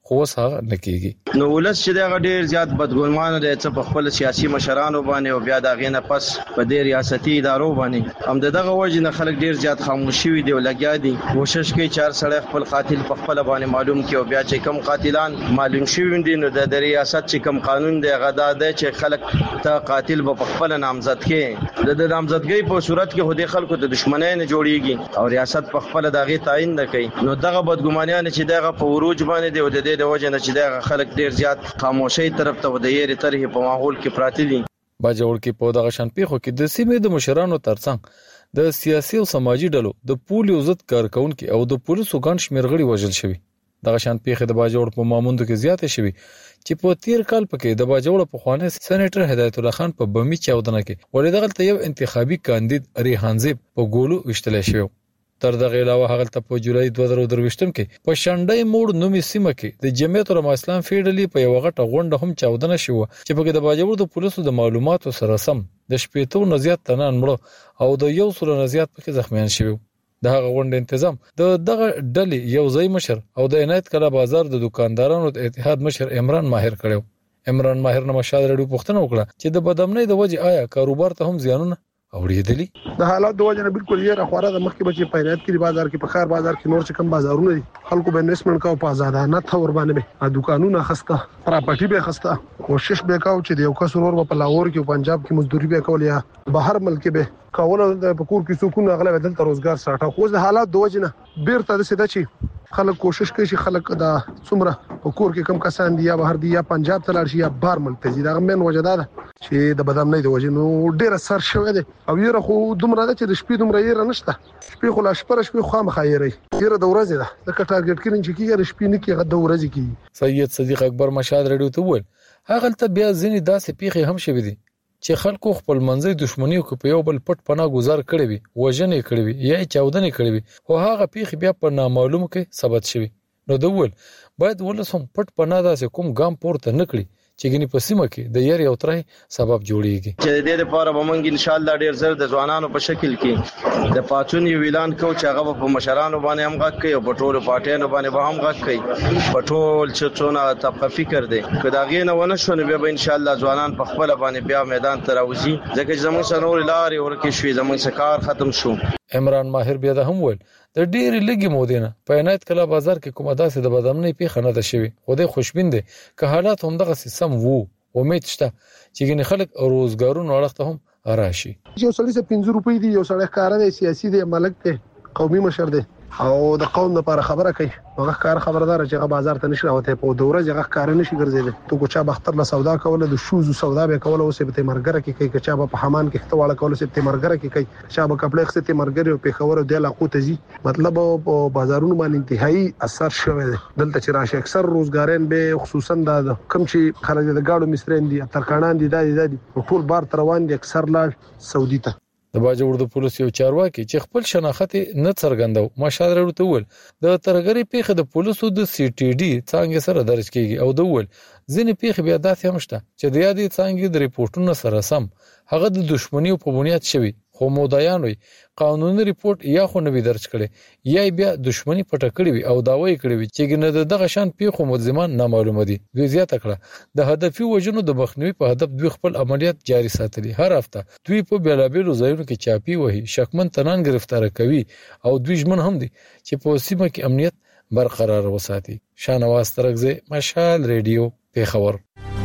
خو وسه نکېږي. نو ولس چې دا ډېر زیات بدګمانه دي چې په خپل سیاسي مشرانو باندې او بیا دا غینه پس په دې ریاستي ادارو باندې هم دغه وجه نه خلک ډېر زیات خاموشي وي دی ولګیا دي. کوشش کوي چې سړی خپل قاتل په خپل باندې معلوم کړي او بیا چې کم قاتلان معلوم شوي دي نو د ریاست چې کم قانون دی غدا ده چې خلک ته قاتل په خپل نامزد کړي. د نامزدګۍ په صورت کې هدي خلکو ته دښمنۍ نه جوړيږي او ریاست په خپل دغه تعین نه کوي. نو دغه بدګمانیان چې دغه په وروج باندې دی او د دې وجه نه چې دغه خلک ډیر زیات خاموشي طرف ته د یری طرح په ماحول کې پراته دي. باجوړ کې په دغه شان پیخو کې د سیمې د مشرانو ترڅنګ د سیاسي او سماجی ډلو د پولیو ضد کارکونکو او د پولیسو ګڼ شمېر غړي وژل شوی. دغه شان پیخه د باجوړ په ماموندو کې زیاته شوی چې په تیر کال پکې د باجوړ په خوانه سېنیټر هدایت الله خان په بمی چاودنه کې ولې دغه یو انتخابي کاندید ریحانزیب په ګولو وشتل شوی. تر دغه علاوه هغه ته په جولای 2023 کې په شانډای موړ نومي سیمه کې د جمعیت العلماء اسلام فیډرالي په یو غټه غونډه هم چاودنه شو چې په کې د باجوړ د پولیسو د معلوماتو سره سم د شپېتو نزيات تنان مړو او د یو سل نزيات پکې زخمیان شوی. د هغه غونډې تنظیم د دغه ډلې یو ځای مشر او د عنایت کلا بازار د دکاندارانو د اتحاد مشر عمران ماهر کړو. عمران ماهر نه مشال رډیو پښتنه وکړه چې د بدامنۍ د وجه آیا کاروبار ته هم زیانونه اوریدلی. د حالات د وجه نه بالکل یې راخوره د مخکې بچي پینات کې بازار کې په خار بازار کې نور چې کم بازارونه دي خلکو به انویسټمنت کاو په آزادانه تور باندې به دکانونه خسته پراپرټي به خسته کوشش به کاو چې د یو کس ورور په لاهور کې او پنجاب کې مزدوري به کول یا بهر ملک به کاول د پکور کې سکون اغلب دلته روزګار ساټه. خو د حالات د وجه نه بیرته د سده چې خلک کوشش کوي چې خلک د څومره پکور کې کم کسان دي یا بهر دي یا پنجاب ته لاړ شي یا بهر ملک ته ځي. دا من وجه ده چې د بدامنۍ د وجه نو ډیر اثر شوی دی او یره خو دومره ده چې د شپې دومره یې نشته. شپې خو لا شپه خو مخایري یره د ورځې ده د ټارګټ کړي چې کیږي د شپې نه کیږي د ورځې کیږي. سید صدیق اکبر مشاد رډیو ته وویل هغه ته بیا ځینې داسې پیخي هم شوی دي چې خلکو خپل منځي دښمنیو کو په یو بل پټ پناه گزار کړی وي وژنې کړی وي یا چاودنې کړی وي او هغه پیخي بیا په نامعلوم کې ثبت شوی. نو دوول باید ولسم پټ پناه داسې کوم ګام پورته نکړي چې ګنې په سیمه کې د یاري او ترای سبب جوړیږي. چې د دې لپاره به موږ ان شاء الله ډیر زر د ځوانانو په شکل کې د پاتون یو اعلان کوو چې هغه په مشرانو باندې هم غږ کوي او په ټولو پارټیانو باندې به هم غږ کوي په ټول چې څونه طبقه فکر دی که دا غینه ونه شو نو به ان شاء الله ځوانان په خپل باندې بیا میدان ته راوځي ځکه چې زموږ سره لارې ورکه شوې زموږ سکار ختم شو. عمران ماهر بیا د هم ویل د ډېری لګي مودینه په عنایت کلا بازار کې کومه داسې د بدامنۍ پیښه نه ده شوی. خو د خوشبین دي که حالات هم دغه سم وو امید شته چې ګنې خلک روزګارونو اړخته هم راشي. یو سړی څه 15 روپۍ دی یو سړی کار دی سیاسي دی ملک دی قومي مشر دی او د قوم لپاره خبره کوي هغه کار خبردار چې هغه بازار ته نشي راوته په دوره هغه کار نشي ګرځیدل. تو کو چا بختر له سودا کوله د شوز سودا به کوله اوسه به مرګره کې کوي چا په حمان کې ختواله کوله سه مرګره کې کوي چا به کپڑے خسته مرګره په خبره د علاقو ته زی مطلب په بازارونو باندې انتهایی اثر شوی دی. دلته چې راشه اکثر روزګارین به خصوصا د کم چې خلک د گاډو مسترین دي ترکانان دي د ټول بار روان دي اکثر لا سعودي ته. د باجوړ د پولیس یو چارواکي چې خپل شناخت نه څرګندو مشاور ورته ول د ترګری پیخه د پولیسو د سی ټي ډي څنګه سره درج کیږي او د ول ځینې پیخه بیا داسې هم شته چې د یادې څنګه د ریپورتونو سره سم هغه د دښمنیو په بنیاد شوی خو مودایان وي قانوني ریپورت یا خو نوی درج کړي یا بیا دښمنی پټه کړی وي او داوی کړی وي چې ګنه دغه شان پیخو ملزمان نامعلومه دي. دوی زیاته کړه د هدفي وجنو د مخنیوي په هدف دوی خپل عملیات جاري ساتلي. هر هفته دوی په بیلابیلو ځایونو کې چاپی وهي شکمن تنان گرفتار کوي او دوی ژمن هم دي چې په سیمه کې امنیت برقرار وساتي. شانواز ترغزه مشال ریډیو پیښور.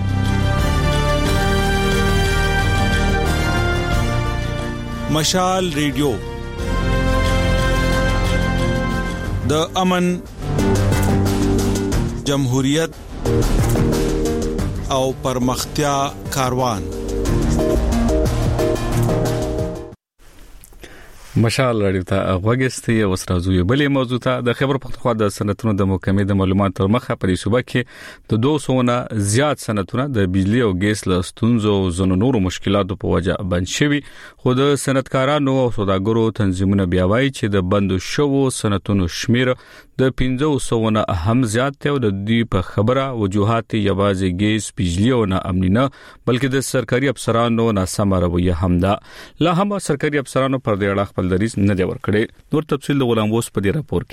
مشال ریډیو د امن جمهوریت او پرمختیا کاروان. مشال رادیو ته غوږستي او سرازو یو بلې موضوع ته د خبر پختخوا د سنتونو د محکمې د معلوماتو تر مخه په صوبه کې د 200 نه زیات سنتونه د بجلی او ګیس لستونزو زونو نورو مشکلاتو په وجه بند شوي. خو د صنعتکارانو او سوداګرو تنظیمونه بیا وایي چې د بندو شوو سنتونو شمیر د 500 نه هم زیات دی او د دې په خبره وجوهات یوازې ګیس بجلی او نه امنی نه بلکې د سرکاري افسرانو ناسمه رویه هم ده. لا هم سرکاري افسرانو پر دې اړه خپل دریځ نه دی ورکړی. نور تفصیل د غلام ووس په دې راپور کې.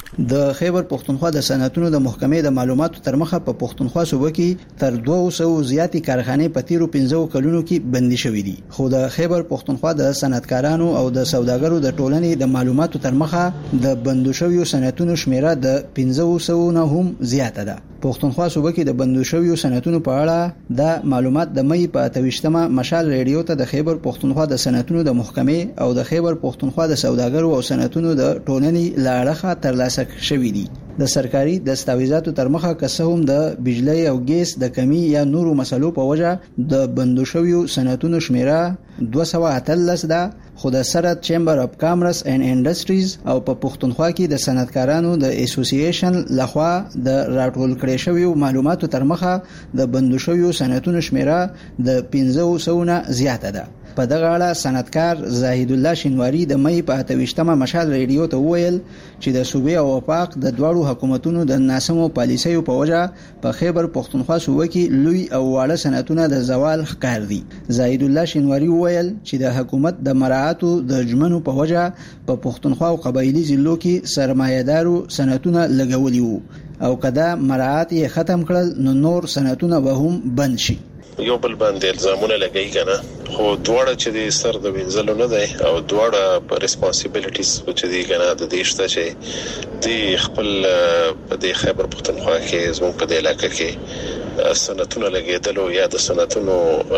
د خیبر پښتونخوا د صنعتونو د محکمې د معلوماتو تر مخه په پښتونخوا صوبه کې تر 200 زیاتې کارخانې په تیرو 15 کلونو کې بندي شوې دي. خو د خیبر پښتونخوا د صنعتکارانو او د سوداګرو د ټولنې د معلوماتو تر مخه د بندو شویو صنعتونو شمیره د 1500 نه هم زیاته ده. پښتونخوا صوبه کې د بندو شویو صنعتونو په اړه د معلومات د مې په 28مه مشال ریډیو ته د خیبر پښتونخوا د صنعتونو د محکمې او د خیبر پښتونخوا د سوداګرو او صنعتونو د ټولنې لاړه ترلاسه شوې دي. د سرکاري دستاویزاتو تر مخه کسهم د بجلی او ګیس د کمی یا نورو مسلو په وجه د بندو شویو صنعتونو شمیره 218 ده. خو د سرت چیمبر اف کامرس اینڈ انډستریز او په پښتونخوا کې د صنعتکارانو د اسوسییشن لخوا د راټول کړي شویو معلوماتو تر مخه د بندو شویو صنعتونو شمیره د 1500 نه زیاته ده. په دغه اړه صنعتکار زاهد الله شینواری د مې په 28مه مشال ریډیو ته وویل چې د صوبې او وفاق د دواړو حکومتونو د ناسمو پالیسیو په وجه په خیبر پښتونخوا صوبه کې لوی او واړه صنعتونه د زوال ښکار دي. زاهد الله شینواری وویل چې د حکومت د مراعاتو د جمنو په وجه په پښتونخوا او قبایلی ضلعو کې سرمایه‌دارو صنعتونه لګولي وو او کدا مراعات یې ختم کړل نو نور صنعتونه به هم بند شي. یو بل باندې الزامونه لګی کنه خو دواړه چې د سر د وینځلو نه دی او دواړه ریسپانسیبিলিټیز چې دی کنه د دیشته چې دی خپل په د خیبر پښتونخوا کې زموږ په علاقې کې صنعتونه لګیدلو یا د صنعتونو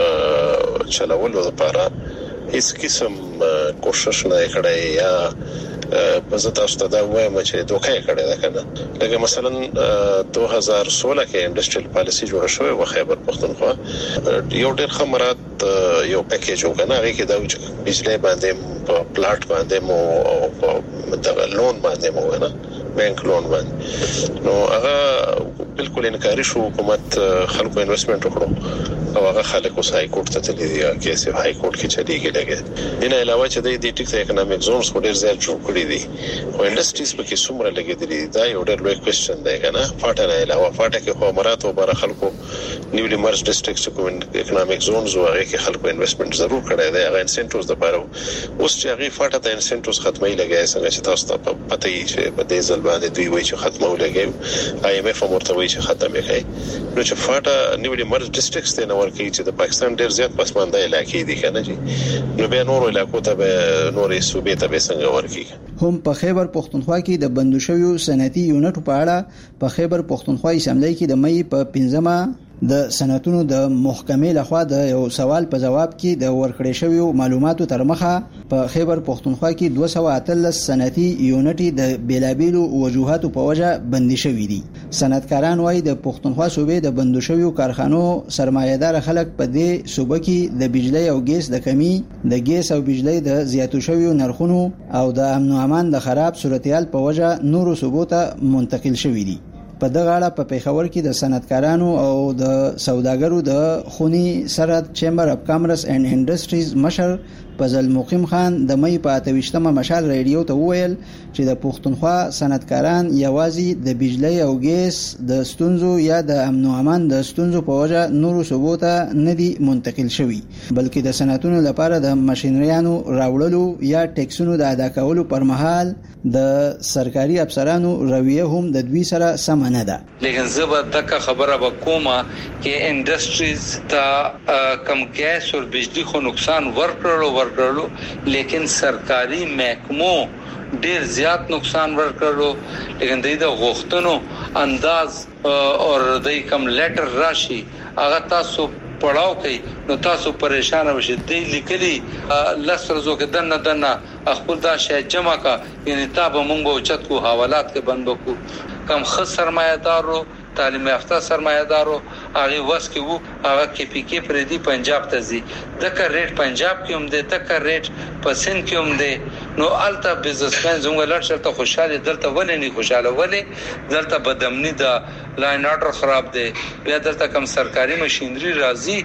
چلولو لپاره هیڅ قسم کوشش نه کړی یا په زړه تاسو ته وایم چې دوکه کړی دا کنه. لکه مثلا 2016 کې انډستریال پالیسی جوړ شوی و خیبر پښتونخوا یو ډېر خمرات یو پیکیج وکړه هغه کې دا چې بجلی باندې په پلاټ باندې مو او د لون باندې مو نه بانک لون باندې نو هغه بالکل انکاري شو. حکومت خلکو انویسټمنت وکړو او هغه خلکو سای کورټ ته تللی دی کیسه های کورټ کې چلیږي لګي. نه علاوه چې د دې ټیک ته اکونومیک زونز خو ډېر زیات جوړ کړی دي او انډستریز په کې څومره لګیدلي دا یو ډېر لوی کوېسچن دی کنه. فاټه نه علاوه فاټه کې خو امارات او بار خلکو نیولی مرج ډیسټریکټس کو اکونومیک زونز او هغه کې خلکو انویسټمنت ضرور کړی دی. هغه انسنټیوز د پاره اوس چې هغه فاټه ته انسنټیوز ختمي لګای څنګه چې تاسو ته پته یې چې په دې ځل باندې دوی وایي چې ختمو لګي آی ایم ایف امرته وایي چې ختمه کوي نو چې فاټه نیولی مرج ډیسټریکټس ته نور کوي چې د پاکستان ډېر زیات پسمانده علاقې دي کنه جی نو به نور علاقو ته به نورې صوبې ته به څنګه ورکی. هم په خیبر پښتونخوا کې د بندو شویو صنعتي یونټ په اړه په خیبر پښتونخوا اسمبلی کې د مې په 15مه د صنعتونو د محکمې لخوا د یو سوال په جواب کې د ورکړې شویو معلوماتو تر مخه په خیبر پښتونخوا کې 218 صنعتي یونټ د بیلابیلو وجوهاتو په وجه بندي شوې دي. صنعتکاران وايي د پښتونخوا صوبې د بندو شویو کارخانو سرمایه‌دار خلک په دې صوبه کې د بجلی او ګیس د کمی د ګیس او بجلی د زیاتو شویو نرخونو او د امن او امان د خراب صورتحال په وجه نورو صوبو ته منتقل شوې دي. په دغه اړه په پیښور کې د صنعتکارانو او د سوداګرو د خونی سرت چیمبر اف کامرس اینڈ انډستریز مشر فضل مقیم خان د مې په 28مه مشال ریډیو ته وویل چې د پښتونخوا صنعتکاران یوازې د بجلی او ګیس د ستونزو یا د امن او امان د ستونزو په وجه نورو صوبو ته نه دي منتقل شوي بلکې د صنعتونو لپاره د ماشينریانو راوړلو یا ټیکسونو د ادا کولو پر مهال د سرکاري افسرانو رویه هم د دوی سره سم نه ده. لیکن زبر دغه خبره وکومه کې انډستریز ته کم ګیس او بجلی خو نقصان ورکړلو لیکن سرکاری محکمو ډیر زیات نقصان ورکړلو. لیکن د غوښتنو انداز اور د کم لیټر راشي هغه تاسو پړاو کوي نو تاسو پریشان وشئ. دی لیکلي لسرزو کې دنه خپل دا شی جمع کا یعنی تاب مونږ چت کو حوالات کې بند وکړو. کم خص سرمایه‌دارو تعلیم یافته سرمایه‌دارو هغه وس کې وو هغه کې پی کې پر دی پنجاب ته زی دغه ریټ پنجاب کې هم دی دغه ریټ پسند کې هم دی نو الته بزنسمن زموږ لړ شرط خوشاله دلته ولې نه خوشاله ولې دلته بدامنی دا لاین اورډر خراب دی بیا دلته کم سرکاري ماشينري راځي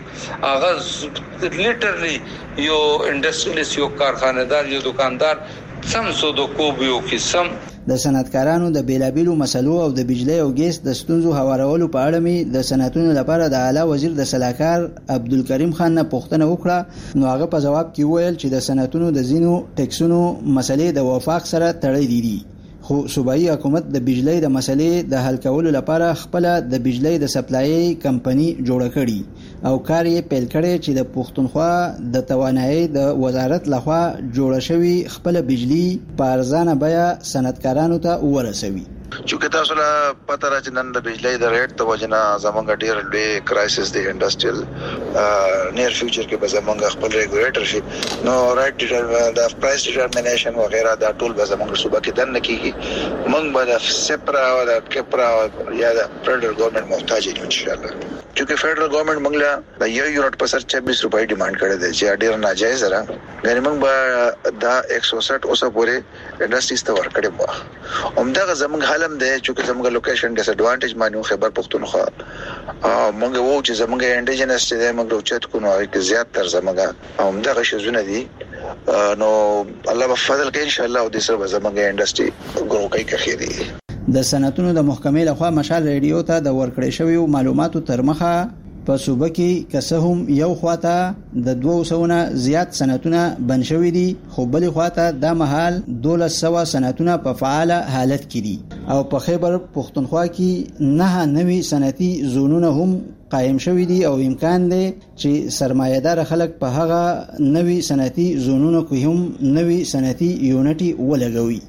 هغه لیټرلی یو انډستریالیست یو کارخانه‌دار یو دکاندار سم سودو کو بیو کې سم د صنعتکارانو د بیلابیلو مسلو او د بجلی او ګیس د ستونزو هوارولو په اړه می د صنعتونو لپاره د اعلی وزیر د سلاکار عبدالکریم خان نه پوښتنه وکړه نو هغه په جواب کې ویل چې د صنعتونو د زینو ټیکسونو مسلې د وفاق سره تړلې دي خو صوبایي حکومت د بجلی د مسلې د حل کولو لپاره خپل د بجلی د سپلای کمپنی جوړ کړي او کار یې پیل کړي چې د پښتونخوا د توانایي د وزارت لخوا جوړ شوی خپل بجلی په ارزانه بیه صنعتکارانو ته ورسوي. چونکه تاسو لا پته راځي نن د بجلی د ریټ د وجنه زمونږ ډیر لوی کرایسس دی انډستریل نیر فیوچر کې به زمونږ خپل ریګولیټر شي نو رائټ د پرایس ډیټرمینیشن وغیرہ دا ټول به زمونږ صوبه کې دن کیږي موږ به د سپرا او د کپرا یا د فدرل ګورنمنت محتاج یو ان شاء الله چونکه فدرل ګورنمنت موږ له د یو یونټ په سر 26 روپۍ ډیماند کړی دی چې ډیر ناجایز را غیر موږ به دا 160 اوسه پورې انډستریز ته ورکړی وو همدغه زمونږ حالم دی چې زمونږ لوکیشن ډیس ایڈوانټیج مانیو خیبر پختونخوا موږ وو چې زمونږ انډیجنس دی موږ اوچت کو نو کې زیات تر زمونږ همدغه شزونه دي نو الله په فضل کې ان شاء الله د سره زمونږ انډستری ګرو کوي که خیری د صنعتونو د محکمې لخوا مشال ریډیو ته د ورکړې شوی معلوماتو تر مخه په صوبه کې که هم یو خواته د 200 زیات صنعتونه بند شوي دي خو بلې خواته د مهال 1200 صنعتونه په فعال حالت کې دي او په خیبر پختونخوا کې 9 نوي صنعتي زونونه هم قائم شوي دي او امکان دی چې سرمایه‌دار خلک په هغه نوي صنعتي زونونو کې هم نوي صنعتي یونټي ولګوي.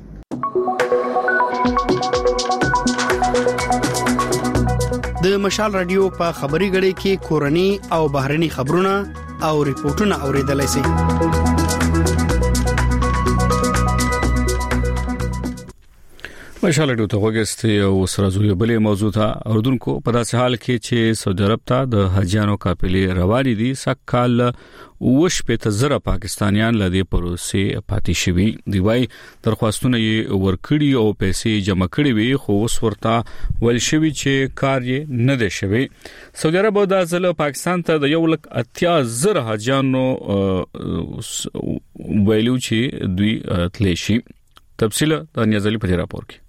د مشال رادیو په خبري غړي کې کورني او بهرني خبرونه او ریپورتونه اوریدلای شئ. مشال رادیو ته وګورئ او سره زوی بلې موضوع ته اردوونکو په داسې حال کې چې سعودي عرب ته د حجانو قافلې روانې دي سکهال وش په زره پاکستانیان لدی پروسې پاتې شوي دی وای درخواستونه یې ورکړي او پیسې جمع کړي وي خو اوس ورته ول شوي چې کار یې نه دی شوی. سعودي عرب د ځل پاکستان ته د 1,80,000 حجانو ویلو چې دوی تللی شي. تفصیل د نیازلی په راپور کې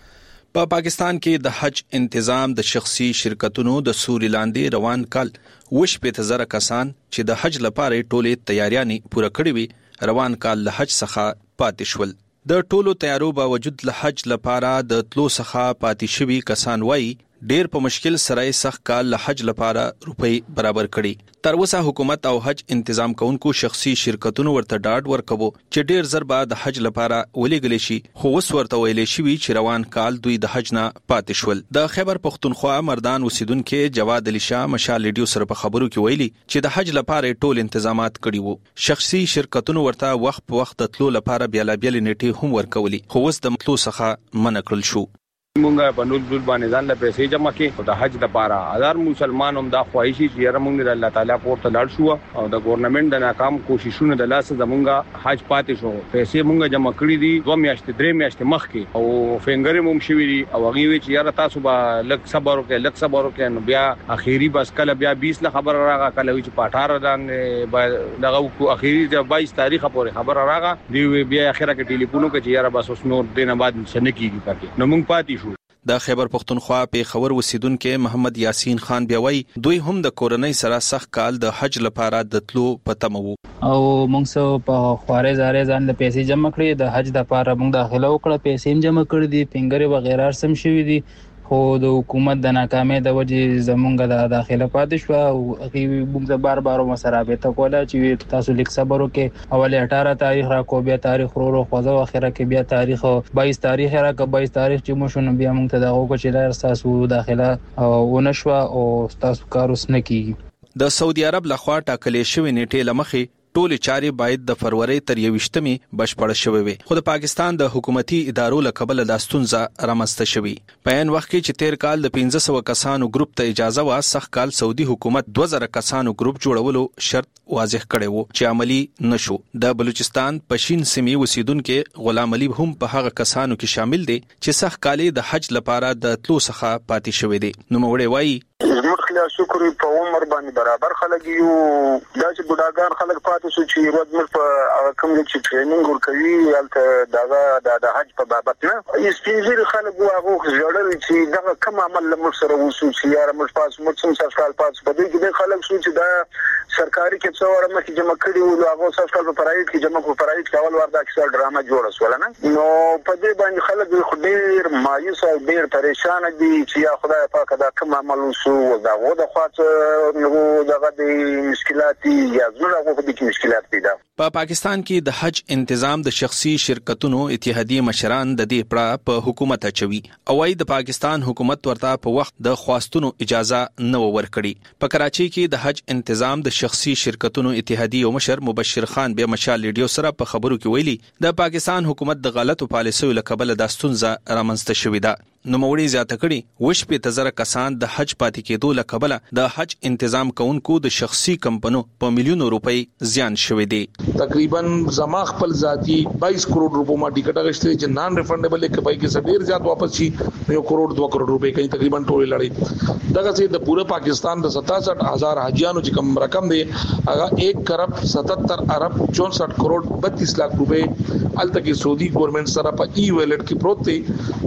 په پاکستان کې د حج انتظام د شخصي شرکتونو د سوري لاندې روان کال وش په تزره کسان چې د حج لپاره ټولې تیاریانې پوره کړې وي روان کال له حج څخه پاتې شول. د ټولو تیارو باوجود له حج لپاره د تلو څخه پاتې شوي کسان وایي ډیر په مشکل سره سخت کال له حج لپاره روپۍ برابر کړي. تر اوسه حکومت او حج انتظام کوونکو شخصي شرکتونو ورته ډاډ ورکوي چې ډیر زر به د حج لپاره ولېګل شي خو اوس ورته ویل شي چې روان کال دوی د حج نه پاتې شول. د خیبر پختونخوا مردان اوسیدونکو جواد علي شاه مشال ریډیو سره په خبرو کې ویلي چې د حج لپاره ټول تنظیمات کړي وو. شخصي شرکتونو ورته وخت په وخت تلو لپاره بیل نیټه هم ورکولي خو اوس د متلو څخه منع کړل شو. مونږه په نول دل باندې ځان له پیسې جمع کړي او د حج لپاره هزار مسلمان هم دا خواهشي چې یاره مونږ د الله تعالی پورته لاړ شو او د ګورنمنت د ناکام کوششونو د لاس زمونږه حج پاتې شو پیسې مونږه جمع کړې دي 2 میاشتې 3 میاشتې مخکې او فنګر هم شوی دي او هغه وی چې یاره تاسو به لک صبر وکړئ نو بیا اخیری بس کله بیا 20 له خبر راغله کله وی چې په 18 باندې دغه اخیری د 22 تاریخ پورې خبر راغله دی بیا اخیره کې ټلیفون وکړي چې یاره بس اوس نور دینه بعد نشنه کیږي پکې نو مونږ پاتې د خیبر پختونخوا په خبر وسیدونکو محمد یاسین خان بیاوي دوی هم د کورنۍ سره سخت کال د حج لپاره د تلو پتمو او موږ سو په خوارې زارې ځان د پیسې جمع کړې د حج لپاره موږ داخله وکړه پیسې جمع کړې دي فنګر وغیرہ سم شوی دي خو د حکومت د ناکامۍ د وجې زمونږ د داخله پاتې شو او موږ بار مسرابته کوله چې تاسو لیک صبر وکړئ اول 18 تاریخ را کو بیا تاریخ ورو خوځو اخره کې بیا تاریخ 22 تاریخ را کو 22 تاریخ چې مو شنو بیا موږ ته دغه کو چې لار تاسو داخله او نشو او تاسو کار وس نه کیږي. د سعودي عرب لخوا ټاکلې شوی نیټه لمخې ټول چارې باید د فروری تر 21مې بشپړ شوي وي خو د پاکستان د حکومتي ادارو لکبل د ستونزه رامسته شوي. په عین وخت کې چې تیر کال د 1500 کسانو ګروپ ته اجازه وا سخت کال سعودي حکومت 2000 کسانو ګروپ جوړولو شرط واضح کړی وو چې عملی نشو. د بلوچستان پشین سیمې وسیدونکو غلام علي هم په هغه کسانو کې شامل دي چې سخت کالي د حج لپاره د تلو څخه پاتې شوي دي. نو موږ وایي مخله شکر په عمر باندې برابر خلک یو دا چې بډاګان خلک پاتې شو چې ورځ مر په کوم چې ټریننګ ورکوي الته د حج په بابت نه سپینځیر خلک واغو ژړل چې دا کوم عمل لمر سره وسو چې یاره مر پاس مڅم سرکال پاس په دې کې خلک شو چې دا سرکاري کې څو ور مخکې جمع کړي وو هغه ساس کال په پرایویټ کې جمع کو پرایویټ کول وردا کې ډرامه جوړه سول نه نو په دې باندې خلک ډېر مایوس او ډېر پریشان دي چې یا خدای پاک دا کوم عمل وسو دا و د خاطر نو دغه د مشکلات یا زړه غو د مشکلات پیدا په پاکستان کې د حج تنظیم د شخصي شرکتونو اتحادیه مشران د دې پړه په حکومت اچوي او وايي د پاکستان حکومت ورته په وخت د خواستونو اجازه نه ورکړي په کراچي کې د حج تنظیم د شخصي شرکتونو اتحادیه مشر مبشر خان به مشال ریډیو سره په خبرو کې ویلي د پاکستان حکومت د غلطو پالیسیو له کبله د ستونزه رامنځته شوې ده نو موري زیاته کړي وش په تزر کسان د حج پاتې کېدو له کبله د حج تنظیم کوونکو د شخصي کمپنو په میلیونو روپۍ زیان شوې دي تقریبا زما خپل ذاتی 22 کروڑ روپو ما ټیکټ اغشته چې نان ریفندبل کې پای کې ډیر زیات واپس شي 1 کروڑ 2 کروڑ روپۍ کوي تقریبا ټول لړۍ دغه چې د پوره پاکستان د 67000 حاجیانو چې کم رقم دی هغه 1 ارب 77 ارب 64 کروڑ 32 لک روپۍ الته کې سعودي ګورنمنت سره په ای ویلټ کې پروت دی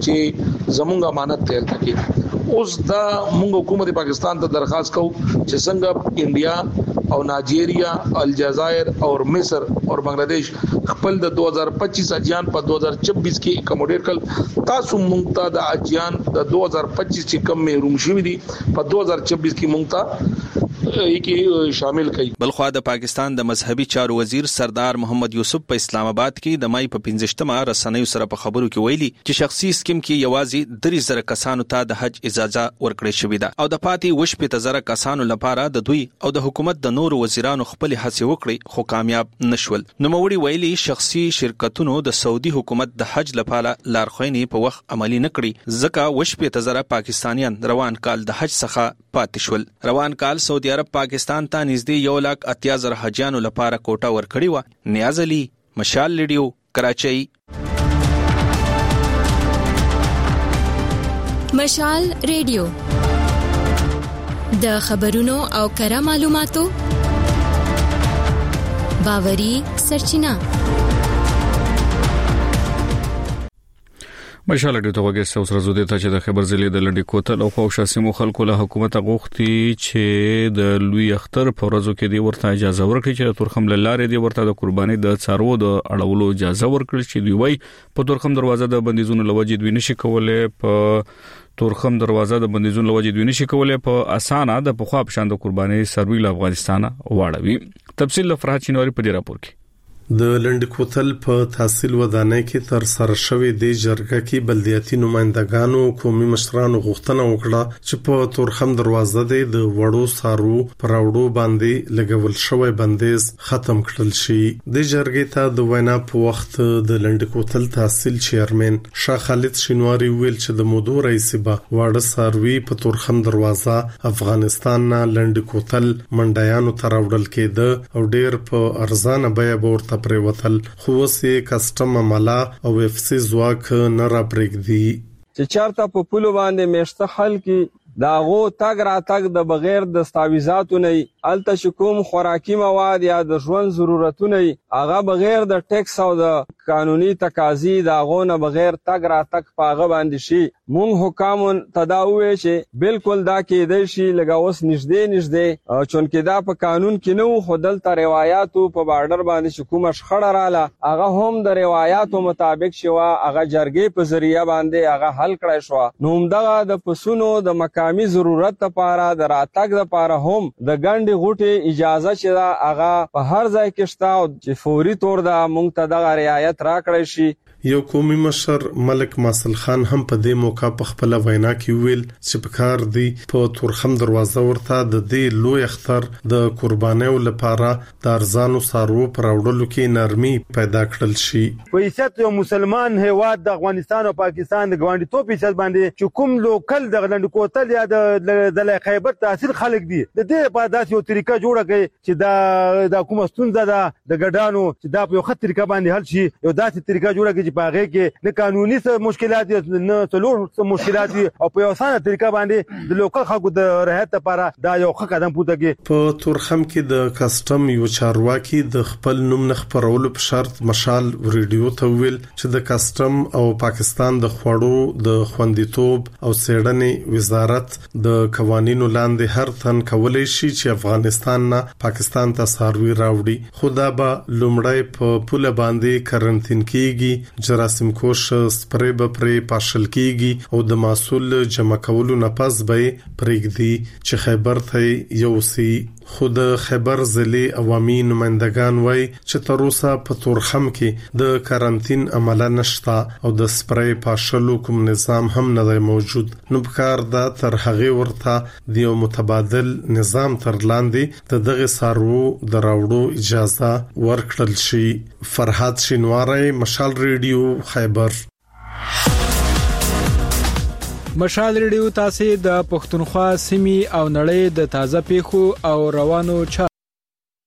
چې زمونږ امانت تل تکي اوس دا موږ حکومت پاکستان ته درخواست کوو چې څنګه انډیا او نایجیریا الجزائر او مصر او بنگلاديش خپل د 2025 اجیان په 2026 کې اکوموډیټ کړ تاسو موږ ته د اجیان د 2025 چې کم محروم شوي دي په 2026 کې موږ ته کې شامل کړي بلخوا د پاکستان د مذهبي چارو وزیر سردار محمد یوسف په اسلام آباد کې د مای په 15مه رسنیو سره په خبرو کې ویلي چې شخصي سکیم کې یوازې 3000 کسانو ته د حج اجازه ورکړې شوې ده او د پاتې وش په تزر کسانو لپاره د دوی او د حکومت د نورو وزیرانو خپل هڅې وکړي خو کامیاب نشول نو موري ویلي شخصي شرکتونو د سعودي حکومت د حج لپاره لارښوونې په وخت عملی نکړي ځکه وش په تزر پاکستانیان روان کال د حج څخه پاتې شول روان کال سعودي عرب پاکستان ته نږدې 1,80,000 حاجیانو لپاره کوټه ورکړی و نیاز علي مشال ریډیو کراچۍ مشال ریډیو د خبرونو او کره معلوماتو باوري سرچینه مشال ډیټو وګړي اوس راځو د ته چې د خبر زلي د لنډي کوتل او خوښ سیمو خلکو له حکومت غوښتي چې د لوی اختر په ورځو کې دی ورته اجازه ورکړي چې تورخم لارې دی ورته د قرباني د څارو د اړولو اجازه ورکړي چې دی وای په تورخم دروازه د بندیزونو لوجې دوی نشي کولای په تورخم دروازه د بندیزونو لوجې دوی نشي کولای په اسانه د پخوا په شان د قرباني سروي له افغانستان واړوي تفصیل فرحت چینواری په دې راپور کې د لنډ کوتل په تحصیل ودانۍ کې تر سره شوې د جرګه کې بلدیاتي نمائندګانو قومي مشرانو غوښتنه وکړه چې په تورخم دروازه د وړو سارو پراوډو باندې لګول شوی بندیز ختم کړل شي د جرګې ته د وینا په وخت د لنډ کوتل تحصیل چیرمن شاه خالد شینواری ویل چې د مودو رئیس به وړ ساروي په تورخم دروازه افغانستان نه لنډ کوتل منډیانو ته راوړل کېده او ډېر په ارزانه بیه ورته پریوتل خو سه کسٹم عمله او اف سی زواک نه را پرېږدي چې چارته په پلو باندې مشته حل کې داغو تاګ را تاګ د بغیر د دستاویزاتو نه الته شکوم خوراکي مواد یا د ژوند ضرورتونه هغه بغیر د ټیکس او د قانوني تقاضي داغو نه بغیر تاګ را تاګ پاغه باندې شي مونږ حکام تداوي چې بالکل دا کې د شي لګاوس نږدې چونکې دا په قانون کې نو خودل ته روایتو په بارډر باندې شکوم شخړه رااله هغه هم د روایتو مطابق شوا هغه جرګې په ذریعہ باندې هغه حل کړی شو نو همدغه د پسونو د مقامی ضرورت لپاره د راتګ لپاره هم د ګڼډي غوټي اجازه چې دا هغه په هر ځای کې شته او چې فوري تور دا مونږ ته د رعایت راکړی شي یو قومي مشر ملک ماسل خان هم په دې موقع په خپل وینا کې ویل چې په کار دی په تورخم دروازه ورته د دې لوی اختر د قربانیو لپاره د ارزانو سارو پراوړلو کې نرمي پیدا کړل شي په ایست یو مسلمان هیواد د افغانستان او پاکستان د ګوانډي تو پیسې باندې چې کوم لوکل د لنډ کوتل یا د خیبر تحصیل خلک دي د دې په داسې یو طریقه جوړه کړي چې دا کوم ستونزه ده د ګډانو چې دا په یو خط طریقه باندې حل شي یو داسې طریقه جوړه کړي چې چې پاغه کې نه قانوني څه مشکلات نه څلور مشکلات او په اسانه طریقه باندې د لوکل خلکو د راحت لپاره دا یو ښه قدم پورته کې. په تورخم کې د کسټم یو چارواکي د خپل نوم نه خبرولو په شرط مشال ریډیو ته ویل چې د کسټم او پاکستان د خوړو د خوندیتوب او څېړنې وزارت د قوانینو لاندې هر تن کولای شي چې افغانستان نه پاکستان ته څاروي راوړي، خو دا به لومړی په پوله باندې کرنټین کیږي، جراثیم کوش سپری به پرې پاشل کیږي او د محصول جمع کولو نه پس به پرېږدي چې خیبر ته یوسي. خود خیبر ضلع عوامي نمائندگان وای چې تر اوسه په تورخم کې د کرنټین عمل نشته او د سپری پاشلو کوم نظام هم نه دی موجود. نو بکار دا تر هغه ورته د یو متبادل نظام تر لاندې د دغه سارو د راوړو اجازه ورکړل شي. فرحات شینواری، مشال ریډیو، خیبر. مشال ریډیو تاسو د پښتونخوا سیمې او نړۍ د تازه پیښو او روانو